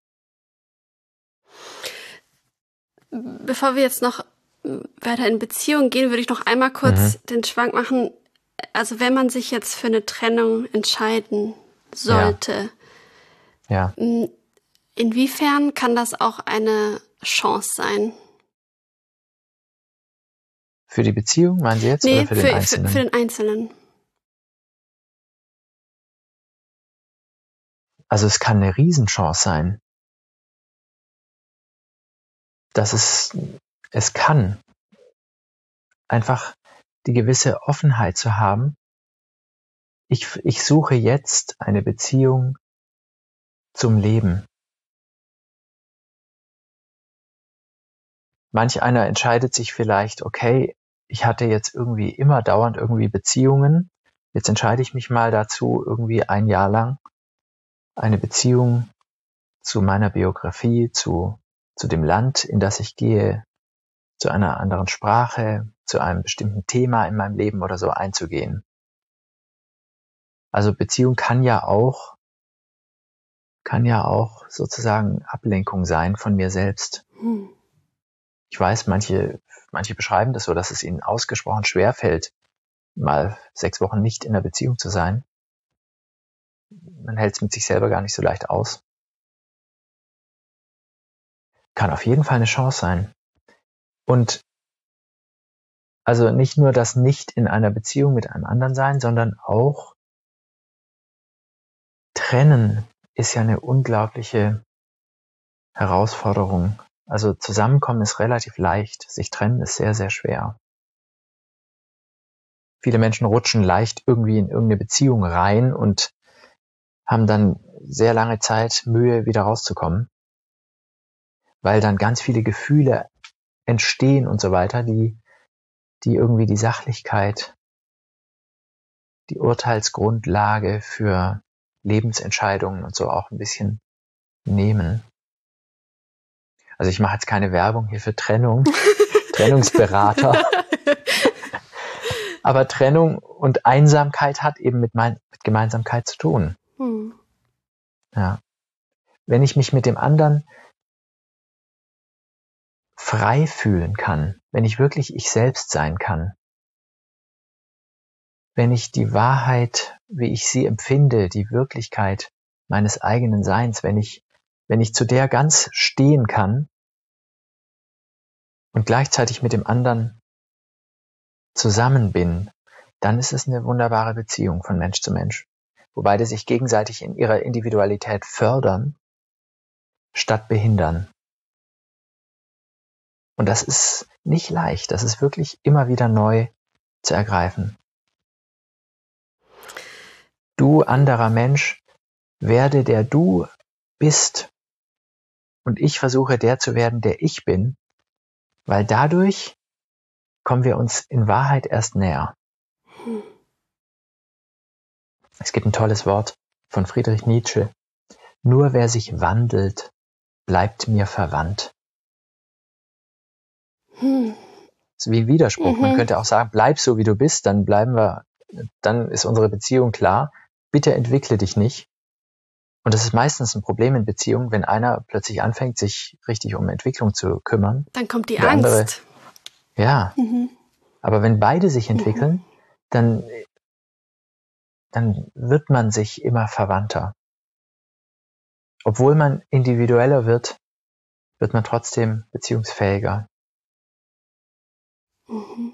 Bevor wir jetzt noch weiter in Beziehung gehen, würde ich noch einmal kurz Mhm. den Schwank machen. Also wenn man sich jetzt für eine Trennung entscheiden sollte, Ja. m, inwiefern kann das auch eine Chance sein? Für die Beziehung, meinen Sie jetzt? Nee, oder für, für, den für, Einzelnen? für den Einzelnen. Also es kann eine Riesenchance sein. Dass es, es kann einfach die gewisse Offenheit zu haben. Ich, ich suche jetzt eine Beziehung zum Leben. Manch einer entscheidet sich vielleicht, okay, ich hatte jetzt irgendwie immer dauernd irgendwie Beziehungen. Jetzt entscheide ich mich mal dazu, irgendwie ein Jahr lang eine Beziehung zu meiner Biografie, zu, zu dem Land, in das ich gehe, zu einer anderen Sprache, zu einem bestimmten Thema in meinem Leben oder so einzugehen. Also Beziehung kann ja auch, kann ja auch sozusagen Ablenkung sein von mir selbst. Hm. Ich weiß, manche, manche beschreiben das so, dass es ihnen ausgesprochen schwer fällt, mal sechs Wochen nicht in einer Beziehung zu sein. Man hält es mit sich selber gar nicht so leicht aus. Kann auf jeden Fall eine Chance sein. Und also nicht nur das Nicht in einer Beziehung mit einem anderen sein, sondern auch Trennen ist ja eine unglaubliche Herausforderung. Also zusammenkommen ist relativ leicht, sich trennen ist sehr, sehr schwer. Viele Menschen rutschen leicht irgendwie in irgendeine Beziehung rein und haben dann sehr lange Zeit Mühe, wieder rauszukommen, weil dann ganz viele Gefühle entstehen und so weiter, die, die irgendwie die Sachlichkeit, die Urteilsgrundlage für Lebensentscheidungen und so auch ein bisschen nehmen. Also ich mache jetzt keine Werbung hier für Trennung, Trennungsberater. Aber Trennung und Einsamkeit hat eben mit, mein, mit Gemeinsamkeit zu tun. Hm. Ja. Wenn ich mich mit dem anderen frei fühlen kann, wenn ich wirklich ich selbst sein kann, wenn ich die Wahrheit, wie ich sie empfinde, die Wirklichkeit meines eigenen Seins, wenn ich, wenn ich zu der ganz stehen kann und gleichzeitig mit dem anderen zusammen bin, dann ist es eine wunderbare Beziehung von Mensch zu Mensch, wo beide sich gegenseitig in ihrer Individualität fördern, statt behindern. Und das ist nicht leicht. Das ist wirklich immer wieder neu zu ergreifen. Du, anderer Mensch, werde der du bist. Und ich versuche der zu werden, der ich bin, weil dadurch kommen wir uns in Wahrheit erst näher. Hm. Es gibt ein tolles Wort von Friedrich Nietzsche. Nur wer sich wandelt, bleibt mir verwandt. Hm. Das ist wie ein Widerspruch. Mhm. Man könnte auch sagen, bleib so wie du bist, dann bleiben wir, dann ist unsere Beziehung klar. Bitte entwickle dich nicht. Und das ist meistens ein Problem in Beziehungen, wenn einer plötzlich anfängt, sich richtig um Entwicklung zu kümmern. Dann kommt die der Angst. Andere, ja, Mhm. aber wenn beide sich entwickeln, Mhm. dann, dann wird man sich immer verwandter. Obwohl man individueller wird, wird man trotzdem beziehungsfähiger. Mhm.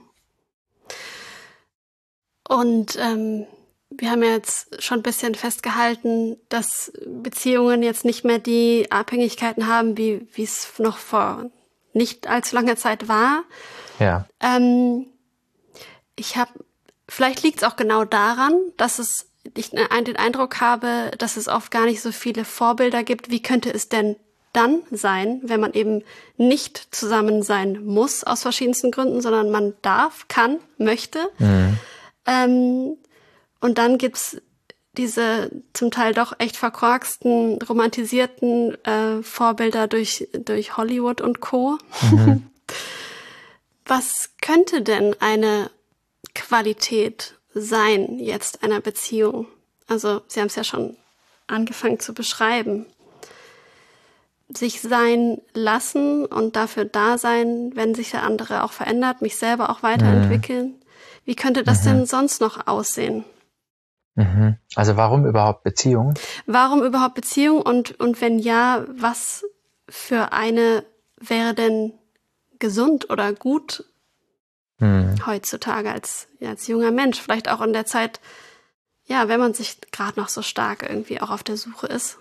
Und ähm, wir haben ja jetzt schon ein bisschen festgehalten, dass Beziehungen jetzt nicht mehr die Abhängigkeiten haben, wie wie es noch vor nicht allzu langer Zeit war. Ja. Ähm, ich habe, vielleicht liegt es auch genau daran, dass es ich den Eindruck habe, dass es oft gar nicht so viele Vorbilder gibt. Wie könnte es denn dann sein, wenn man eben nicht zusammen sein muss aus verschiedensten Gründen, sondern man darf, kann, möchte. Mhm. Ähm, und dann gibt's diese zum Teil doch echt verkorksten, romantisierten äh, Vorbilder durch, durch Hollywood und Co. Mhm. Was könnte denn eine Qualität sein jetzt einer Beziehung? Also Sie haben es ja schon angefangen zu beschreiben. Sich sein lassen und dafür da sein, wenn sich der andere auch verändert, mich selber auch weiterentwickeln. Mhm. Wie könnte das mhm. denn sonst noch aussehen? Mhm. Also warum überhaupt Beziehung? Warum überhaupt Beziehung und, und wenn ja, was für eine wäre denn gesund oder gut mhm. heutzutage als, ja, als junger Mensch? Vielleicht auch in der Zeit, ja, wenn man sich gerade noch so stark irgendwie auch auf der Suche ist.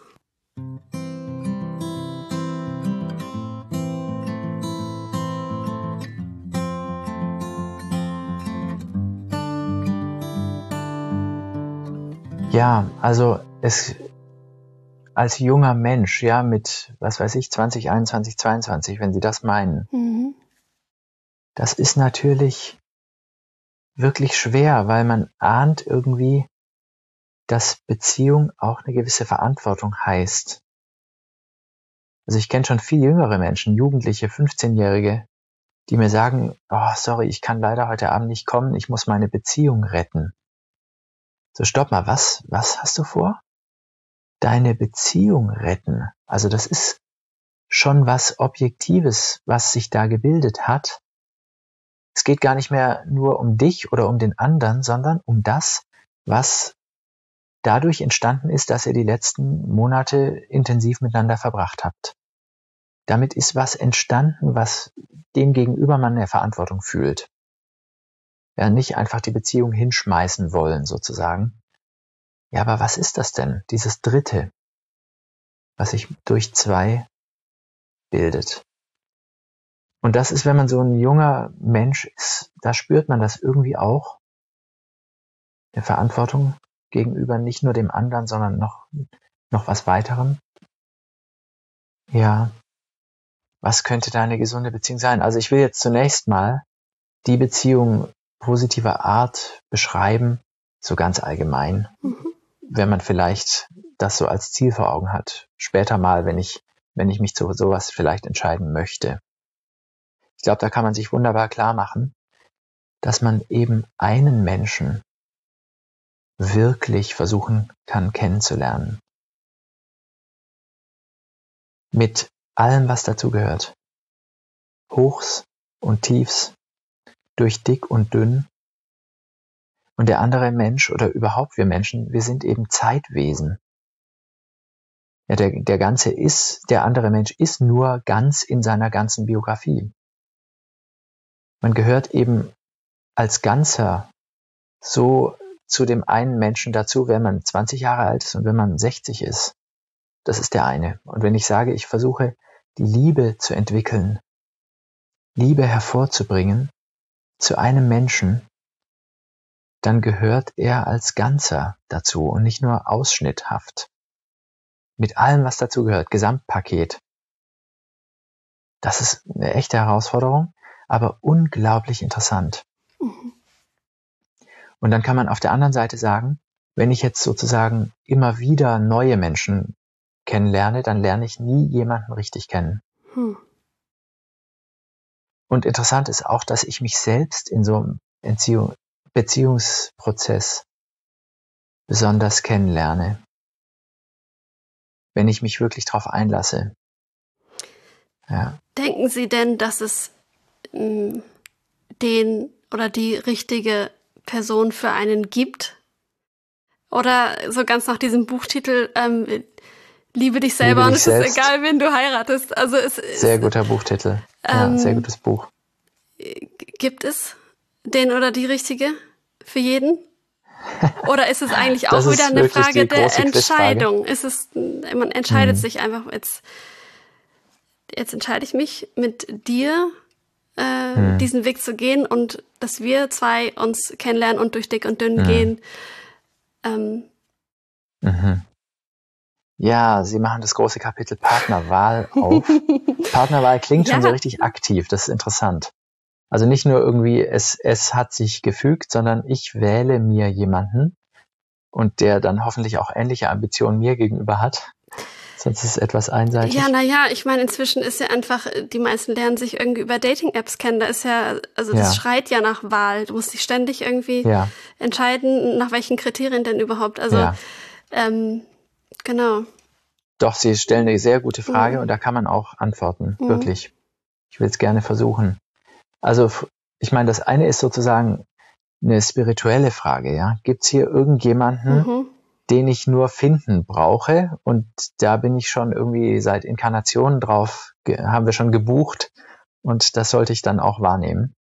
Ja, also es als junger Mensch, ja, mit, was weiß ich, zwanzig, einundzwanzig, zweiundzwanzig, wenn Sie das meinen, mhm. das ist natürlich wirklich schwer, weil man ahnt irgendwie, dass Beziehung auch eine gewisse Verantwortung heißt. Also ich kenne schon viel jüngere Menschen, Jugendliche, fünfzehnjährige, die mir sagen, oh, sorry, ich kann leider heute Abend nicht kommen, ich muss meine Beziehung retten. So, stopp mal, was, was hast du vor? Deine Beziehung retten. Also das ist schon was Objektives, was sich da gebildet hat. Es geht gar nicht mehr nur um dich oder um den anderen, sondern um das, was dadurch entstanden ist, dass ihr die letzten Monate intensiv miteinander verbracht habt. Damit ist was entstanden, was dem gegenüber man eine Verantwortung fühlt. Ja, nicht einfach die Beziehung hinschmeißen wollen, sozusagen. Ja, aber was ist das denn? Dieses Dritte, was sich durch zwei bildet. Und das ist, wenn man so ein junger Mensch ist, da spürt man das irgendwie auch. Der Verantwortung gegenüber nicht nur dem anderen, sondern noch, noch was weiterem. Ja, was könnte da eine gesunde Beziehung sein? Also ich will jetzt zunächst mal die Beziehung positiver Art beschreiben, so ganz allgemein, mhm. wenn man vielleicht das so als Ziel vor Augen hat. Später mal, wenn ich, wenn ich mich zu sowas vielleicht entscheiden möchte. Ich glaube, da kann man sich wunderbar klar machen, dass man eben einen Menschen wirklich versuchen kann kennenzulernen. Mit allem, was dazugehört. Hochs und Tiefs, durch dick und dünn. Und der andere Mensch oder überhaupt wir Menschen, wir sind eben Zeitwesen. Ja, der, der ganze ist, der andere Mensch ist nur ganz in seiner ganzen Biografie. Man gehört eben als Ganzer so zu dem einen Menschen dazu, wenn man zwanzig Jahre alt ist und wenn man sechzig ist. Das ist der eine. Und wenn ich sage, ich versuche, die Liebe zu entwickeln, Liebe hervorzubringen zu einem Menschen, dann gehört er als Ganzer dazu und nicht nur ausschnitthaft. Mit allem, was dazu gehört, Gesamtpaket. Das ist eine echte Herausforderung, aber unglaublich interessant. Mhm. Und dann kann man auf der anderen Seite sagen, wenn ich jetzt sozusagen immer wieder neue Menschen kennenlerne, dann lerne ich nie jemanden richtig kennen. Hm. Und interessant ist auch, dass ich mich selbst in so einem Entziehung, Beziehungsprozess besonders kennenlerne, wenn ich mich wirklich darauf einlasse. Ja. Denken Sie denn, dass es mh, den oder die richtige Person für einen gibt? Oder so ganz nach diesem Buchtitel, ähm, liebe dich selber Liebe und dich es selbst. ist egal, wen du heiratest. Also es ist, Sehr guter Buchtitel. Ja, ähm, sehr gutes Buch. Gibt es den oder die richtige für jeden? Oder ist es eigentlich auch Das ist wieder eine wirklich Frage die der große Entscheidung? Ist es, man entscheidet Hm. sich einfach, jetzt, jetzt entscheide ich mich mit dir, äh, Hm. diesen Weg zu gehen und dass wir zwei uns kennenlernen und durch dick und dünn Hm. gehen. Ähm, Mhm. Ja, Sie machen das große Kapitel Partnerwahl auf. Partnerwahl klingt Ja. schon so richtig aktiv, das ist interessant. Also nicht nur irgendwie, es, es hat sich gefügt, sondern ich wähle mir jemanden und der dann hoffentlich auch ähnliche Ambitionen mir gegenüber hat. Sonst ist es etwas einseitig. Ja, naja, ich meine, inzwischen ist ja einfach, die meisten lernen sich irgendwie über Dating-Apps kennen. Da ist ja, also das Ja. schreit ja nach Wahl. Du musst dich ständig irgendwie Ja, entscheiden, nach welchen Kriterien denn überhaupt. Also, ja. ähm, genau. Doch, Sie stellen eine sehr gute Frage Mhm. und da kann man auch antworten, Mhm. wirklich. Ich will es gerne versuchen. Also, f- ich meine, das eine ist sozusagen eine spirituelle Frage, ja. Gibt es hier irgendjemanden, Mhm. den ich nur finden brauche? Und da bin ich schon irgendwie seit Inkarnationen drauf, ge- haben wir schon gebucht und das sollte ich dann auch wahrnehmen.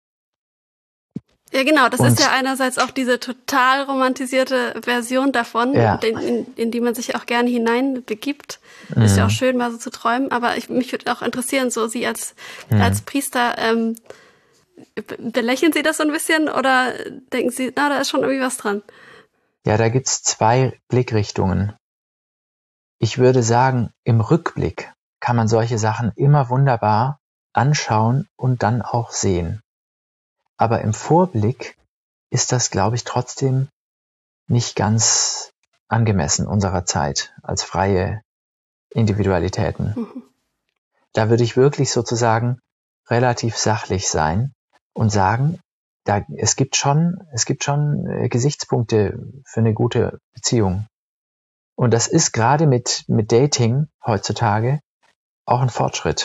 Ja, genau. Das Und- ist ja einerseits auch diese total romantisierte Version davon, Ja. in, in, in die man sich auch gerne hineinbegibt. Ist ja auch Mhm. schön, mal so zu träumen. Aber ich, mich würde auch interessieren, so Sie als, Mhm. als Priester, ähm, be- belächeln Sie das so ein bisschen oder denken Sie, na, da ist schon irgendwie was dran? Ja, da gibt's zwei Blickrichtungen. Ich würde sagen, im Rückblick kann man solche Sachen immer wunderbar anschauen und dann auch sehen. Aber im Vorblick ist das, glaube ich, trotzdem nicht ganz angemessen unserer Zeit als freie Individualitäten. Mhm. Da würde ich wirklich sozusagen relativ sachlich sein und sagen, da, es gibt schon, es gibt schon äh, Gesichtspunkte für eine gute Beziehung. Und das ist gerade mit, mit Dating heutzutage auch ein Fortschritt.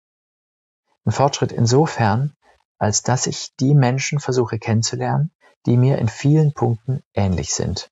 Ein Fortschritt insofern, als dass ich die Menschen versuche kennenzulernen, die mir in vielen Punkten ähnlich sind.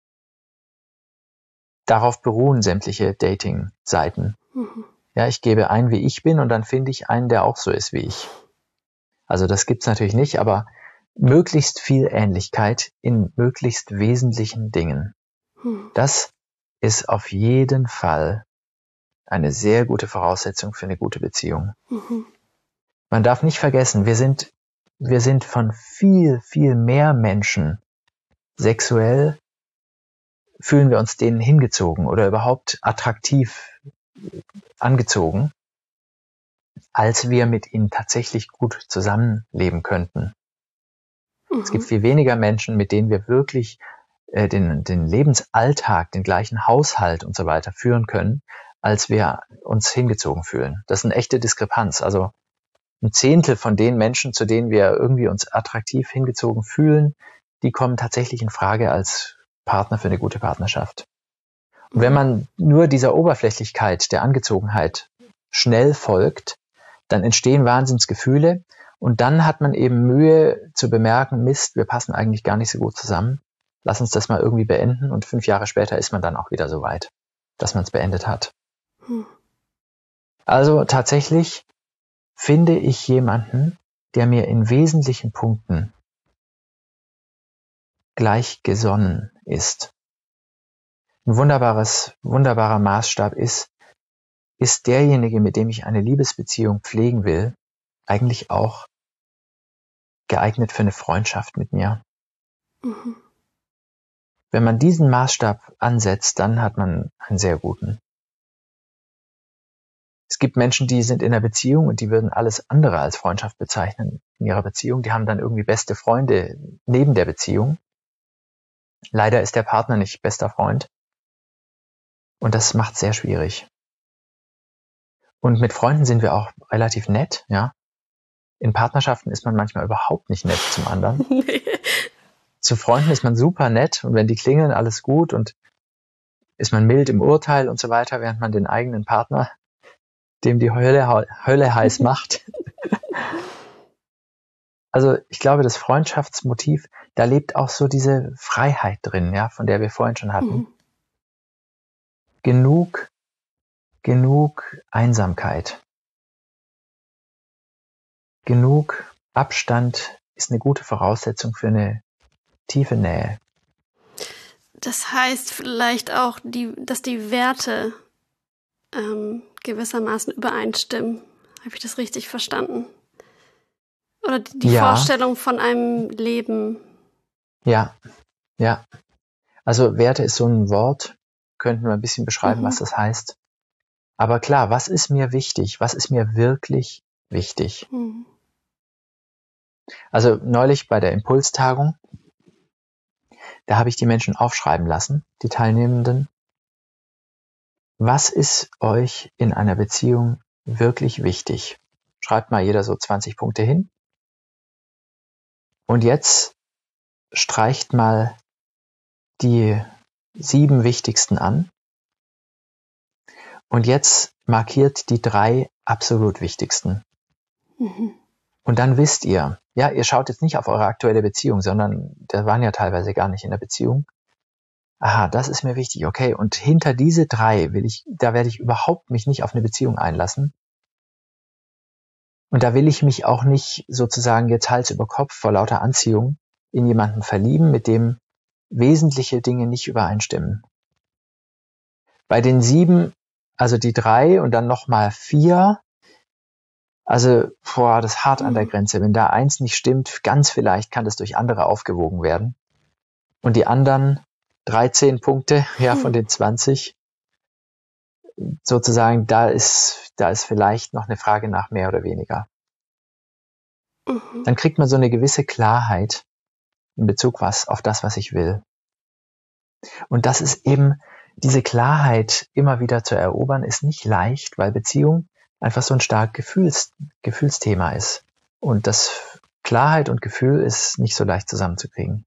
Darauf beruhen sämtliche Dating-Seiten. Mhm. Ja, ich gebe ein, wie ich bin, und dann finde ich einen, der auch so ist wie ich. Also das gibt's natürlich nicht, aber möglichst viel Ähnlichkeit in möglichst wesentlichen Dingen. Mhm. Das ist auf jeden Fall eine sehr gute Voraussetzung für eine gute Beziehung. Mhm. Man darf nicht vergessen, wir sind, wir sind von viel, viel mehr Menschen sexuell, fühlen wir uns denen hingezogen oder überhaupt attraktiv angezogen, als wir mit ihnen tatsächlich gut zusammenleben könnten. Mhm. Es gibt viel weniger Menschen, mit denen wir wirklich äh, den, den Lebensalltag, den gleichen Haushalt und so weiter führen können, als wir uns hingezogen fühlen. Das ist eine echte Diskrepanz. Also ein Zehntel von den Menschen, zu denen wir irgendwie uns attraktiv hingezogen fühlen, die kommen tatsächlich in Frage als Partner für eine gute Partnerschaft. Und wenn man nur dieser Oberflächlichkeit der Angezogenheit schnell folgt, dann entstehen Wahnsinnsgefühle und dann hat man eben Mühe zu bemerken, Mist, wir passen eigentlich gar nicht so gut zusammen. Lass uns das mal irgendwie beenden und fünf Jahre später ist man dann auch wieder so weit, dass man es beendet hat. Mhm. Also tatsächlich finde ich jemanden, der mir in wesentlichen Punkten gleichgesonnen ist. Ein wunderbares, wunderbarer Maßstab ist, ist derjenige, mit dem ich eine Liebesbeziehung pflegen will, eigentlich auch geeignet für eine Freundschaft mit mir. Mhm. Wenn man diesen Maßstab ansetzt, dann hat man einen sehr guten. Es gibt Menschen, die sind in einer Beziehung und die würden alles andere als Freundschaft bezeichnen in ihrer Beziehung. Die haben dann irgendwie beste Freunde neben der Beziehung. Leider ist der Partner nicht bester Freund. Und das macht es sehr schwierig. Und mit Freunden sind wir auch relativ nett, ja. In Partnerschaften ist man manchmal überhaupt nicht nett zum anderen. Nee. Zu Freunden ist man super nett und wenn die klingeln, alles gut und ist man mild im Urteil und so weiter, während man den eigenen Partner, dem die Hölle, Hölle heiß macht. Also ich glaube, das Freundschaftsmotiv, da lebt auch so diese Freiheit drin, ja, von der wir vorhin schon hatten. Mhm. Genug, genug Einsamkeit. Genug Abstand ist eine gute Voraussetzung für eine tiefe Nähe. Das heißt vielleicht auch, die, dass die Werte ähm, gewissermaßen übereinstimmen. Habe ich das richtig verstanden? Oder die, die Ja. Vorstellung von einem Leben. Ja, ja. Also Werte ist so ein Wort, könnten wir ein bisschen beschreiben, Mhm. was das heißt. Aber klar, was ist mir wichtig? Was ist mir wirklich wichtig? Mhm. Also neulich bei der Impulstagung, da habe ich die Menschen aufschreiben lassen, die Teilnehmenden. Was ist euch in einer Beziehung wirklich wichtig? Schreibt mal jeder so zwanzig Punkte hin. Und jetzt streicht mal die sieben wichtigsten an. Und jetzt markiert die drei absolut wichtigsten. Mhm. Und dann wisst ihr, ja, ihr schaut jetzt nicht auf eure aktuelle Beziehung, sondern da waren ja teilweise gar nicht in der Beziehung. Aha, das ist mir wichtig, okay. Und hinter diese drei will ich, da werde ich überhaupt mich nicht auf eine Beziehung einlassen. Und da will ich mich auch nicht sozusagen jetzt Hals über Kopf vor lauter Anziehung in jemanden verlieben, mit dem wesentliche Dinge nicht übereinstimmen. Bei den sieben, also die drei und dann nochmal vier, also, boah, das ist hart an der Grenze. Wenn da eins nicht stimmt, ganz vielleicht kann das durch andere aufgewogen werden. Und die anderen dreizehn Punkte, ja, von den zwanzig, sozusagen, da ist, da ist vielleicht noch eine Frage nach mehr oder weniger. Mhm. Dann kriegt man so eine gewisse Klarheit in Bezug was, auf das, was ich will. Und das ist eben, diese Klarheit immer wieder zu erobern, ist nicht leicht, weil Beziehung einfach so ein stark Gefühls, Gefühlsthema ist. Und das Klarheit und Gefühl ist nicht so leicht zusammenzukriegen.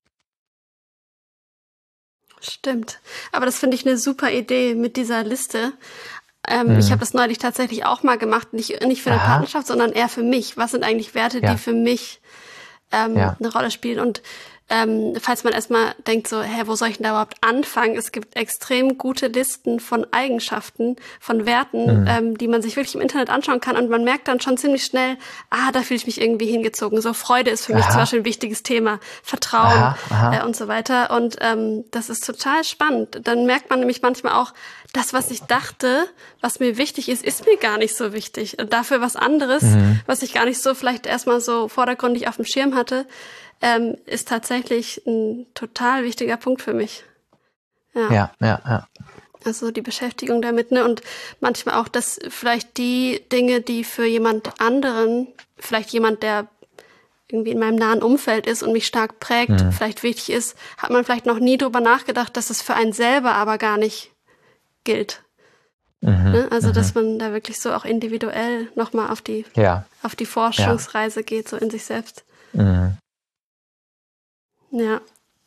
Stimmt. Aber das finde ich eine super Idee mit dieser Liste. Ähm, Mhm. Ich habe das neulich tatsächlich auch mal gemacht, nicht, nicht für eine Aha. Partnerschaft, sondern eher für mich. Was sind eigentlich Werte, Ja. die für mich ähm, Ja. eine Rolle spielen? Und ähm, falls man erstmal denkt so, hä, wo soll ich denn da überhaupt anfangen? Es gibt extrem gute Listen von Eigenschaften, von Werten, Mhm. ähm, die man sich wirklich im Internet anschauen kann. Und man merkt dann schon ziemlich schnell, ah, da fühle ich mich irgendwie hingezogen. So Freude ist für mich Aha. zum Beispiel ein wichtiges Thema. Vertrauen Aha, aha. Äh, und so weiter. Und ähm, das ist total spannend. Dann merkt man nämlich manchmal auch, das, was ich dachte, was mir wichtig ist, ist mir gar nicht so wichtig. Und dafür was anderes, Mhm. was ich gar nicht so vielleicht erstmal so vordergründig auf dem Schirm hatte, ähm, ist tatsächlich ein total wichtiger Punkt für mich. Ja. Ja, ja, ja. Also die Beschäftigung damit, ne? Und manchmal auch, dass vielleicht die Dinge, die für jemand anderen, vielleicht jemand, der irgendwie in meinem nahen Umfeld ist und mich stark prägt, Mhm. vielleicht wichtig ist, hat man vielleicht noch nie drüber nachgedacht, dass es für einen selber aber gar nicht gilt. Mhm. Ne? Also, Mhm. dass man da wirklich so auch individuell nochmal auf die, Ja. auf die Forschungsreise geht, so in sich selbst. Mhm. Ja.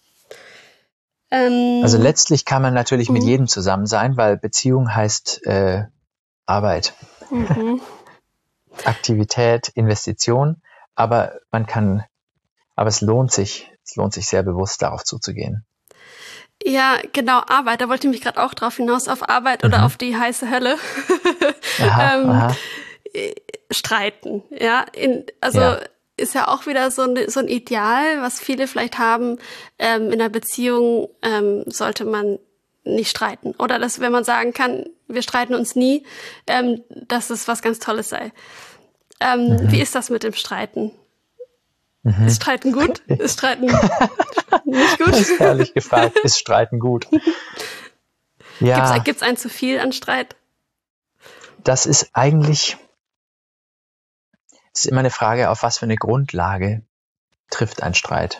Ähm, Also letztlich kann man natürlich mit Mhm. jedem zusammen sein, weil Beziehung heißt äh, Arbeit, mhm. Aktivität, Investition, aber man kann, aber es lohnt sich, es lohnt sich sehr bewusst darauf zuzugehen. Ja, genau, Arbeit. Da wollte ich mich gerade auch drauf hinaus, auf Arbeit oder Mhm. auf die heiße Hölle. Aha, ähm, aha. äh, Streiten, ja. In, also Ja. ist ja auch wieder so ein, so ein Ideal, was viele vielleicht haben. Ähm, in einer Beziehung ähm, sollte man nicht streiten. Oder dass, wenn man sagen kann, wir streiten uns nie, ähm, dass es was ganz Tolles sei. Ähm, Mhm. Wie ist das mit dem Streiten? Mhm. Ist Streiten gut? Ist Streiten nicht gut? Das ist herrlich gefragt. Ist Streiten gut? Ja, Gibt es ein zu viel an Streit? das ist eigentlich, ist immer eine Frage, auf was für eine Grundlage trifft ein Streit.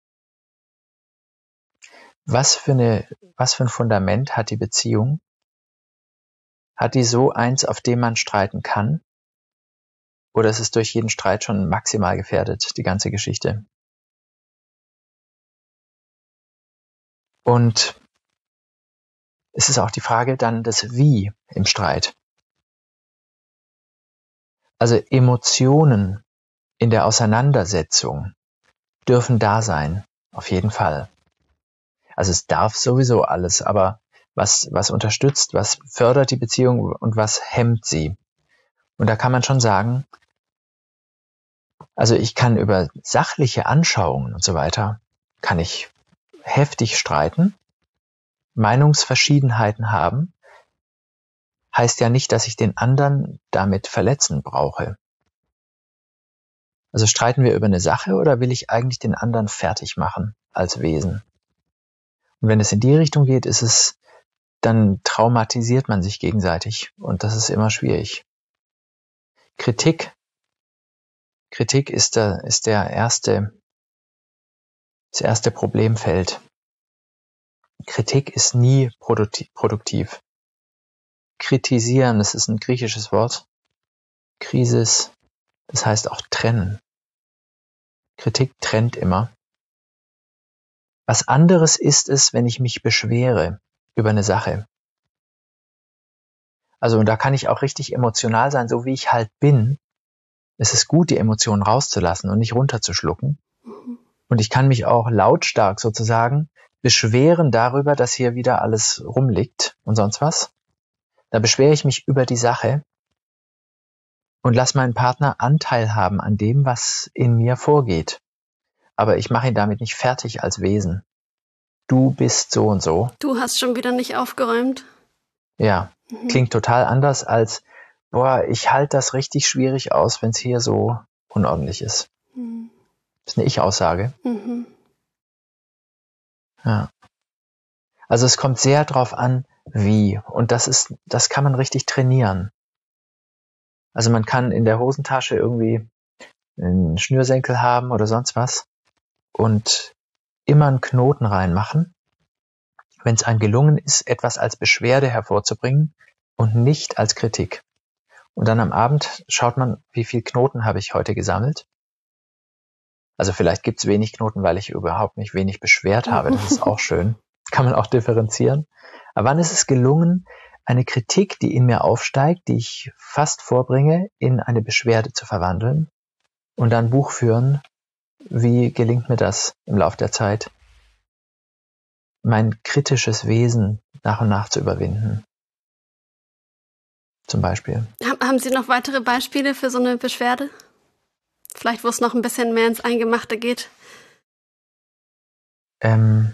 Was für eine, was für ein Fundament hat die Beziehung? Hat die so eins, auf dem man streiten kann? Oder ist es durch jeden Streit schon maximal gefährdet, die ganze Geschichte? Und es ist auch die Frage dann des Wie im Streit. Also Emotionen in der Auseinandersetzung dürfen da sein, auf jeden Fall. Also es darf sowieso alles, aber was, was unterstützt, was fördert die Beziehung und was hemmt sie? Und da kann man schon sagen, also ich kann über sachliche Anschauungen und so weiter, kann ich heftig streiten, Meinungsverschiedenheiten haben, heißt ja nicht, dass ich den anderen damit verletzen brauche. Also streiten wir über eine Sache oder will ich eigentlich den anderen fertig machen als Wesen? Und wenn es in die Richtung geht, ist es, dann traumatisiert man sich gegenseitig und das ist immer schwierig. Kritik. Kritik ist der, ist der erste, das erste Problemfeld. Kritik ist nie produktiv. Kritisieren, das ist ein griechisches Wort. Krisis, das heißt auch trennen. Kritik trennt immer. Was anderes ist es, wenn ich mich beschwere über eine Sache. Also, und da kann ich auch richtig emotional sein, so wie ich halt bin. Es ist gut, die Emotionen rauszulassen und nicht runterzuschlucken. Und ich kann mich auch lautstark sozusagen beschweren darüber, dass hier wieder alles rumliegt und sonst was. Da beschwere ich mich über die Sache und lasse meinen Partner Anteil haben an dem, was in mir vorgeht. Aber ich mache ihn damit nicht fertig als Wesen. Du bist so und so. Du hast schon wieder nicht aufgeräumt. Ja, Mhm. klingt total anders als, boah, ich halte das richtig schwierig aus, wenn es hier so unordentlich ist. Mhm. Das ist eine Ich-Aussage. Mhm. Ja. Also es kommt sehr drauf an, wie. Und das ist, das kann man richtig trainieren. Also man kann in der Hosentasche irgendwie einen Schnürsenkel haben oder sonst was und immer einen Knoten reinmachen, wenn es einem gelungen ist, etwas als Beschwerde hervorzubringen und nicht als Kritik. Und dann am Abend schaut man, wie viel Knoten habe ich heute gesammelt. Also vielleicht gibt es wenig Knoten, weil ich überhaupt nicht wenig beschwert habe. Das ist auch schön. Kann man auch differenzieren. Aber wann ist es gelungen, eine Kritik, die in mir aufsteigt, die ich fast vorbringe, in eine Beschwerde zu verwandeln und dann Buch führen, wie gelingt mir das im Laufe der Zeit, mein kritisches Wesen nach und nach zu überwinden. Zum Beispiel. Haben Sie noch weitere Beispiele für so eine Beschwerde? Vielleicht, wo es noch ein bisschen mehr ins Eingemachte geht? Ähm,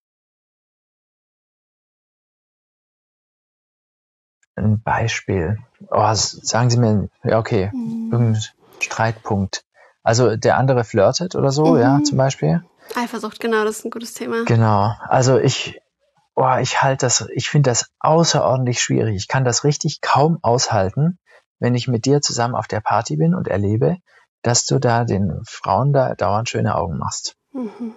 ein Beispiel. Oh, sagen Sie mir, ja okay, Mhm. irgendein Streitpunkt. Also der andere flirtet oder so, Mhm. ja, zum Beispiel. Eifersucht, genau, das ist ein gutes Thema. Genau. Also ich, oh, ich halte das, ich finde das außerordentlich schwierig. Ich kann das richtig kaum aushalten, wenn ich mit dir zusammen auf der Party bin und erlebe, dass du da den Frauen da dauernd schöne Augen machst. Mhm.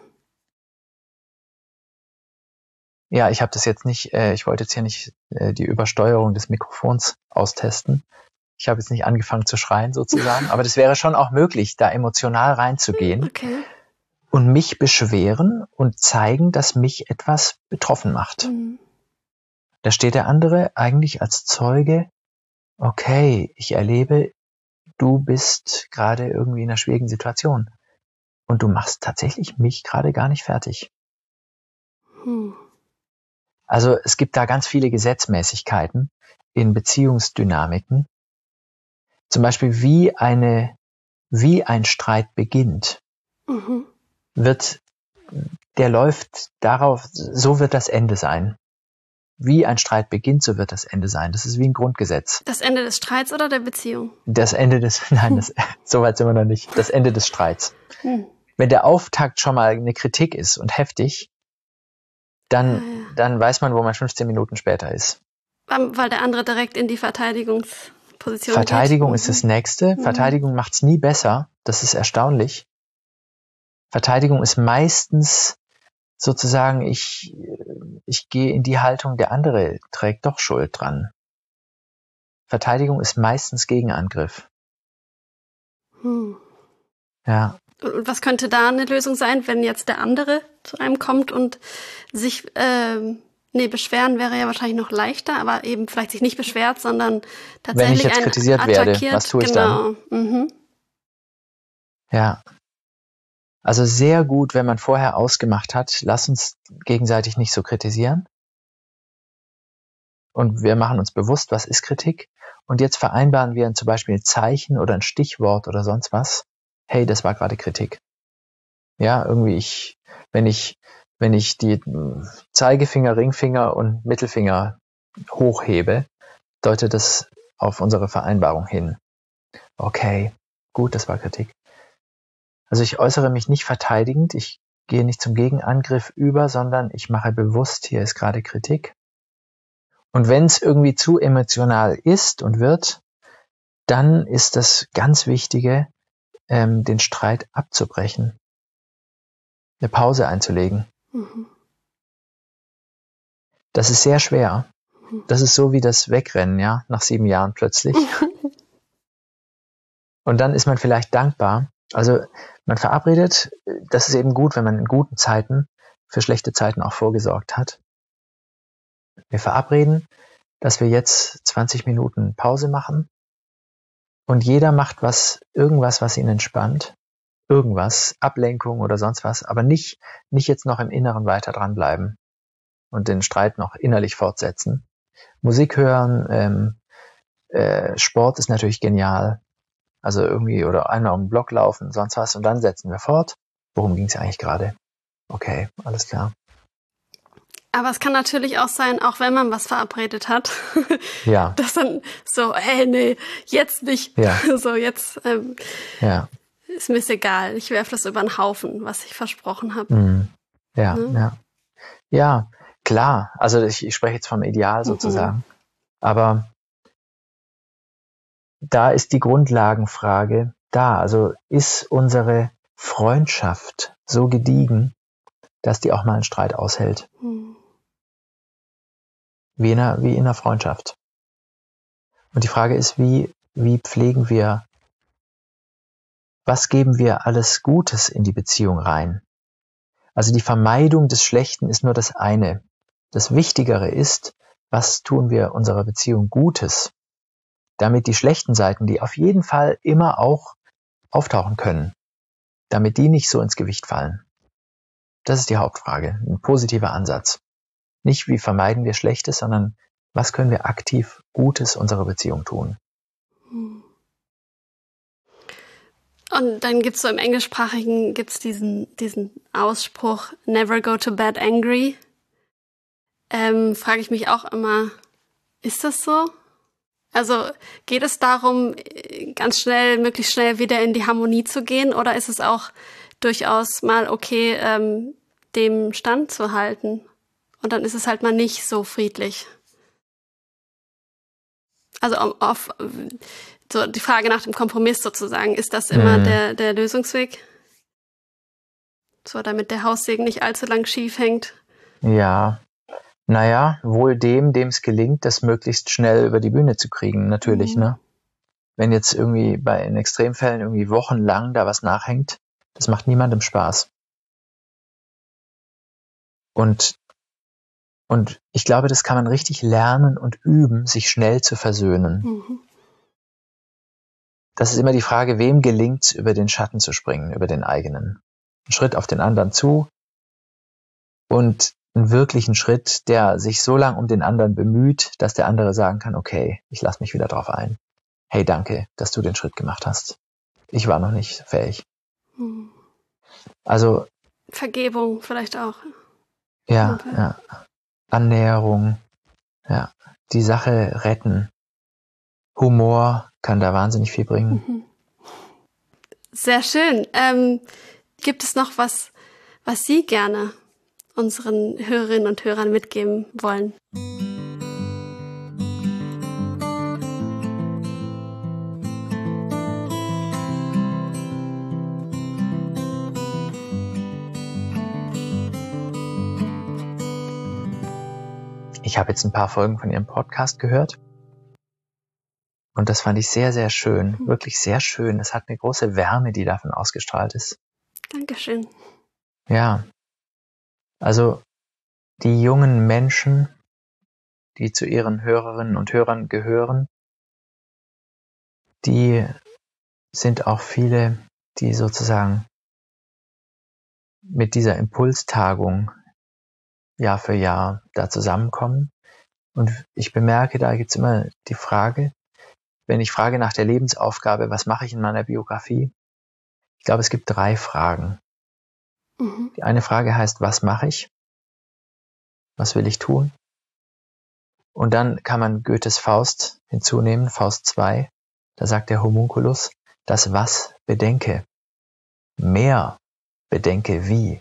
Ja, ich habe das jetzt nicht, äh, ich wollte jetzt hier nicht äh, die Übersteuerung des Mikrofons austesten. Ich habe jetzt nicht angefangen zu schreien sozusagen, aber das wäre schon auch möglich, da emotional reinzugehen Okay. und mich beschweren und zeigen, dass mich etwas betroffen macht. Mhm. Da steht der andere eigentlich als Zeuge, okay, ich erlebe, du bist gerade irgendwie in einer schwierigen Situation und du machst tatsächlich mich gerade gar nicht fertig. Mhm. Also es gibt da ganz viele Gesetzmäßigkeiten in Beziehungsdynamiken. Zum Beispiel wie eine, wie ein Streit beginnt, Mhm. wird, der läuft darauf, so wird das Ende sein. wie ein Streit beginnt, so wird das Ende sein. Das ist wie ein Grundgesetz. Das Ende des Streits oder der Beziehung? Das Ende des, nein, das, so weit sind wir noch nicht. Das Ende des Streits. Hm. Wenn der Auftakt schon mal eine Kritik ist und heftig, dann, Ah, ja. dann weiß man, wo man fünfzehn Minuten später ist. Weil der andere direkt in die Verteidigungsposition Verteidigung geht. ist das Nächste. Mhm. Verteidigung macht's nie besser. Das ist erstaunlich. Verteidigung ist meistens sozusagen, ich, ich gehe in die Haltung, der andere trägt doch Schuld dran. Verteidigung ist meistens Gegenangriff. Hm. Ja. Und was könnte da eine Lösung sein, wenn jetzt der andere zu einem kommt und sich, ähm, nee, beschweren wäre ja wahrscheinlich noch leichter, aber eben vielleicht sich nicht beschwert, sondern tatsächlich Wenn ich jetzt einen kritisiert attackiert. werde, was tue ich genau. dann? Mhm. Ja. Also sehr gut, wenn man vorher ausgemacht hat, lass uns gegenseitig nicht so kritisieren. Und wir machen uns bewusst, was ist Kritik. Und jetzt vereinbaren wir zum Beispiel ein Zeichen oder ein Stichwort oder sonst was. Hey, das war gerade Kritik. Ja, irgendwie ich, wenn ich, wenn ich die Zeigefinger, Ringfinger und Mittelfinger hochhebe, deutet das auf unsere Vereinbarung hin. Okay, gut, das war Kritik. Also ich äußere mich nicht verteidigend, ich gehe nicht zum Gegenangriff über, sondern ich mache bewusst, hier ist gerade Kritik. Und wenn es irgendwie zu emotional ist und wird, dann ist das ganz Wichtige, ähm, den Streit abzubrechen, eine Pause einzulegen. Mhm. Das ist sehr schwer. Das ist so wie das Wegrennen, ja, nach sieben Jahren plötzlich. Und dann ist man vielleicht dankbar. Also man verabredet, das ist eben gut, wenn man in guten Zeiten für schlechte Zeiten auch vorgesorgt hat. Wir verabreden, dass wir jetzt zwanzig Minuten Pause machen und jeder macht was, irgendwas, was ihn entspannt. Irgendwas, Ablenkung oder sonst was, aber nicht, nicht jetzt noch im Inneren weiter dranbleiben und den Streit noch innerlich fortsetzen. Musik hören, ähm, äh, Sport ist natürlich genial. Also irgendwie, oder einmal um den Block laufen, sonst was, und dann setzen wir fort. Worum ging es eigentlich gerade? Okay, alles klar. Aber es kann natürlich auch sein, auch wenn man was verabredet hat, Ja. dass dann so, hey, nee, jetzt nicht. Ja. So, jetzt ähm, Ja. ist mir egal. Ich werfe das über den Haufen, was ich versprochen habe. Mhm. Ja, Ne? ja. Ja, klar. Also ich, ich spreche jetzt vom Ideal sozusagen. Mhm. Aber da ist die Grundlagenfrage da. Also ist unsere Freundschaft so gediegen, dass die auch mal einen Streit aushält? Hm. Wie in einer, wie in einer Freundschaft. Und die Frage ist, wie, wie pflegen wir, was geben wir alles Gutes in die Beziehung rein? Also die Vermeidung des Schlechten ist nur das eine. Das Wichtigere ist, was tun wir unserer Beziehung Gutes, damit die schlechten Seiten, die auf jeden Fall immer auch auftauchen können, damit die nicht so ins Gewicht fallen. Das ist die Hauptfrage, ein positiver Ansatz. Nicht, wie vermeiden wir Schlechtes, sondern was können wir aktiv Gutes unserer Beziehung tun. Und dann gibt's so im Englischsprachigen gibt's diesen, diesen Ausspruch, never go to bed angry. Ähm, frage ich mich auch immer, ist das so? Also geht es darum, ganz schnell, möglichst schnell wieder in die Harmonie zu gehen, oder ist es auch durchaus mal okay, ähm, dem Stand zu halten? Und dann ist es halt mal nicht so friedlich. Also auf, so die Frage nach dem Kompromiss sozusagen, ist das immer Mhm. der, der Lösungsweg? So, damit der Haussegen nicht allzu lang schief hängt. Ja, naja, wohl dem, dem es gelingt, das möglichst schnell über die Bühne zu kriegen, natürlich, Mhm. ne? Wenn jetzt irgendwie bei in Extremfällen irgendwie wochenlang da was nachhängt, das macht niemandem Spaß. Und, und ich glaube, das kann man richtig lernen und üben, sich schnell zu versöhnen. Mhm. Das ist immer die Frage, wem gelingt es, über den Schatten zu springen, über den eigenen. Einen Schritt auf den anderen zu und einen wirklichen Schritt, der sich so lang um den anderen bemüht, dass der andere sagen kann, okay, ich lasse mich wieder drauf ein. Hey, danke, dass du den Schritt gemacht hast. Ich war noch nicht fähig. Mhm. Also, Vergebung vielleicht auch. ja, Okay. ja. Annäherung, Ja, die Sache retten. Humor kann da wahnsinnig viel bringen. Mhm. Sehr schön. Ähm, gibt es noch was, was Sie gerne unseren Hörerinnen und Hörern mitgeben wollen? Ich habe jetzt ein paar Folgen von Ihrem Podcast gehört und das fand ich sehr, sehr schön, wirklich sehr schön. Es hat eine große Wärme, die davon ausgestrahlt ist. Dankeschön. Ja, also die jungen Menschen, die zu Ihren Hörerinnen und Hörern gehören, die sind auch viele, die sozusagen mit dieser Impulstagung Jahr für Jahr da zusammenkommen. Und ich bemerke, da gibt's immer die Frage, wenn ich frage nach der Lebensaufgabe, was mache ich in meiner Biografie? Ich glaube, es gibt drei Fragen. Mhm. Die eine Frage heißt, was mache ich? Was will ich tun? Und dann kann man Goethes Faust hinzunehmen, Faust zwei. Da sagt der Homunculus, das Was bedenke. Mehr bedenke wie.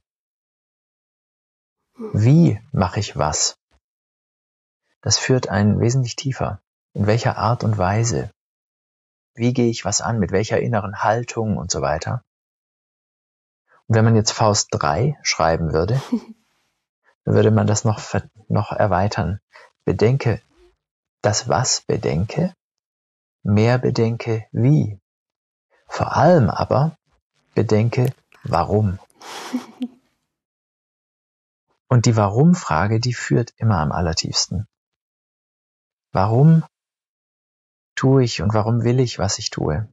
Wie mache ich was? Das führt einen wesentlich tiefer. In welcher Art und Weise? Wie gehe ich was an? Mit welcher inneren Haltung und so weiter? Und wenn man jetzt Faust drei schreiben würde, dann würde man das noch, noch erweitern. Bedenke das Was bedenke, mehr bedenke wie. Vor allem aber bedenke warum. Und die Warum-Frage, die führt immer am allertiefsten. Warum tue ich und warum will ich, was ich tue?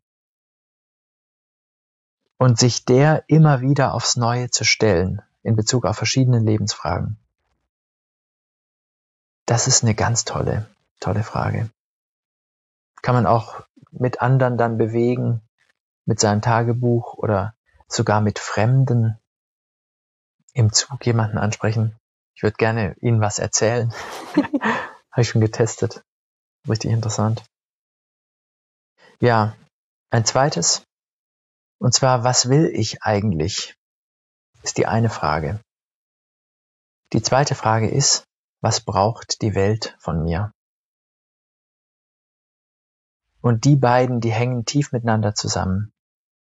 Und sich der immer wieder aufs Neue zu stellen, in Bezug auf verschiedene Lebensfragen. Das ist eine ganz tolle, tolle Frage. Kann man auch mit anderen dann bewegen, mit seinem Tagebuch oder sogar mit Fremden im Zug jemanden ansprechen. Ich würde gerne Ihnen was erzählen. Habe ich schon getestet. Richtig interessant. Ja, ein zweites. Und zwar, was will ich eigentlich? Ist die eine Frage. Die zweite Frage ist, was braucht die Welt von mir? Und die beiden, die hängen tief miteinander zusammen.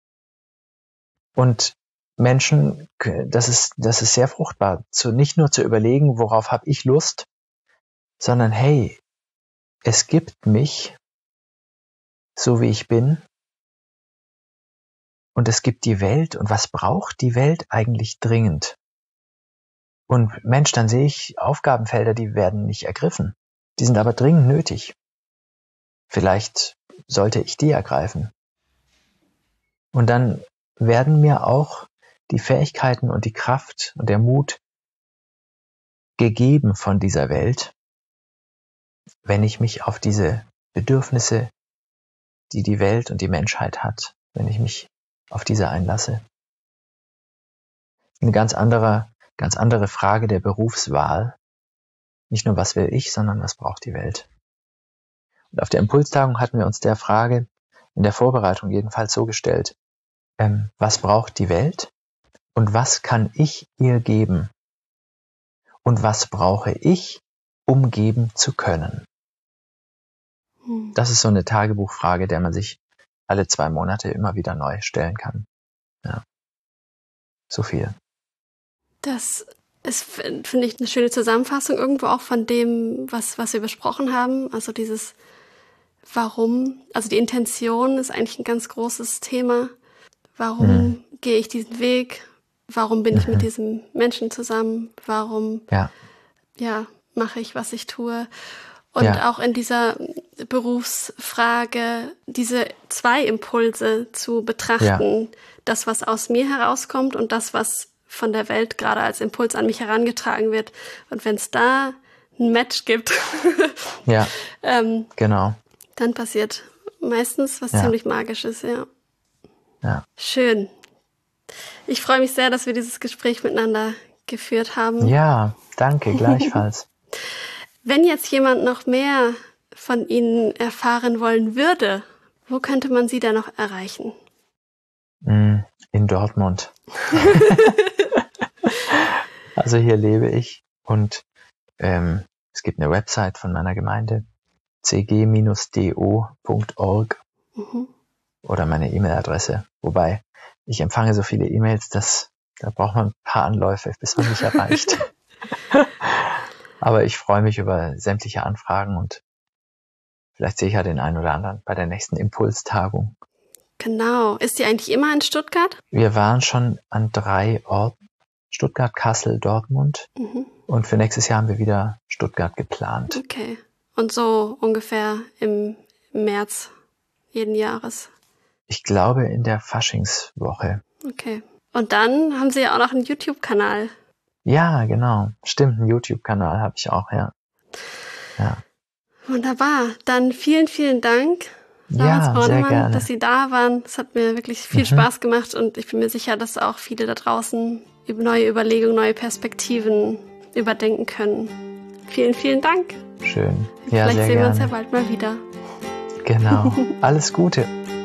Und Menschen, das ist, das ist sehr fruchtbar, zu, nicht nur zu überlegen, worauf habe ich Lust, sondern hey, es gibt mich, so wie ich bin, und es gibt die Welt, und was braucht die Welt eigentlich dringend? Und Mensch, dann sehe ich Aufgabenfelder, die werden nicht ergriffen, die sind aber dringend nötig. Vielleicht sollte ich die ergreifen. Und dann werden mir auch die Fähigkeiten und die Kraft und der Mut gegeben von dieser Welt, wenn ich mich auf diese Bedürfnisse, die die Welt und die Menschheit hat, wenn ich mich auf diese einlasse. Eine ganz andere, ganz andere Frage der Berufswahl. Nicht nur, was will ich, sondern was braucht die Welt? Und auf der Impulstagung hatten wir uns der Frage, in der Vorbereitung jedenfalls so gestellt, ähm, was braucht die Welt? Und was kann ich ihr geben? Und was brauche ich, um geben zu können? Hm. Das ist so eine Tagebuchfrage, der man sich alle zwei Monate immer wieder neu stellen kann. Ja. So viel. Das ist, finde ich, eine schöne Zusammenfassung irgendwo auch von dem, was, was wir besprochen haben. Also dieses Warum, also die Intention ist eigentlich ein ganz großes Thema. Warum mhm. gehe ich diesen Weg? Warum bin mhm. ich mit diesem Menschen zusammen? Warum ja. Ja, mache ich, was ich tue? Und ja. auch in dieser Berufsfrage diese zwei Impulse zu betrachten. Ja. Das, was aus mir herauskommt und das, was von der Welt gerade als Impuls an mich herangetragen wird. Und wenn es da ein Match gibt, ja, ähm, genau. dann passiert meistens was ja. ziemlich Magisches, ja. ja. Schön. Ich freue mich sehr, dass wir dieses Gespräch miteinander geführt haben. Ja, danke, gleichfalls. Wenn jetzt jemand noch mehr von Ihnen erfahren wollen würde, wo könnte man Sie da noch erreichen? In Dortmund. Also hier lebe ich und ähm, es gibt eine Website von meiner Gemeinde, c g d o punkt org mhm. oder meine E-Mail-Adresse. Wobei, ich empfange so viele E-Mails, dass da braucht man ein paar Anläufe, bis man mich erreicht. Aber ich freue mich über sämtliche Anfragen und vielleicht sehe ich ja den einen oder anderen bei der nächsten Impulstagung. Genau. Ist die eigentlich immer in Stuttgart? Wir waren schon an drei Orten. Stuttgart, Kassel, Dortmund. Mhm. Und für nächstes Jahr haben wir wieder Stuttgart geplant. Okay. Und so ungefähr im März jeden Jahres? Ich glaube in der Faschingswoche. Okay. Und dann haben Sie ja auch noch einen YouTube-Kanal. Ja, genau. Stimmt, einen YouTube-Kanal habe ich auch, ja. Ja. Wunderbar. Dann vielen, vielen Dank. Ja, sehr gerne. Dass Sie da waren. Es hat mir wirklich viel mhm. Spaß gemacht und ich bin mir sicher, dass auch viele da draußen über neue Überlegungen, neue Perspektiven überdenken können. Vielen, vielen Dank. Schön. Ja, Vielleicht sehr sehen gerne. wir uns ja bald mal wieder. Genau. Alles Gute.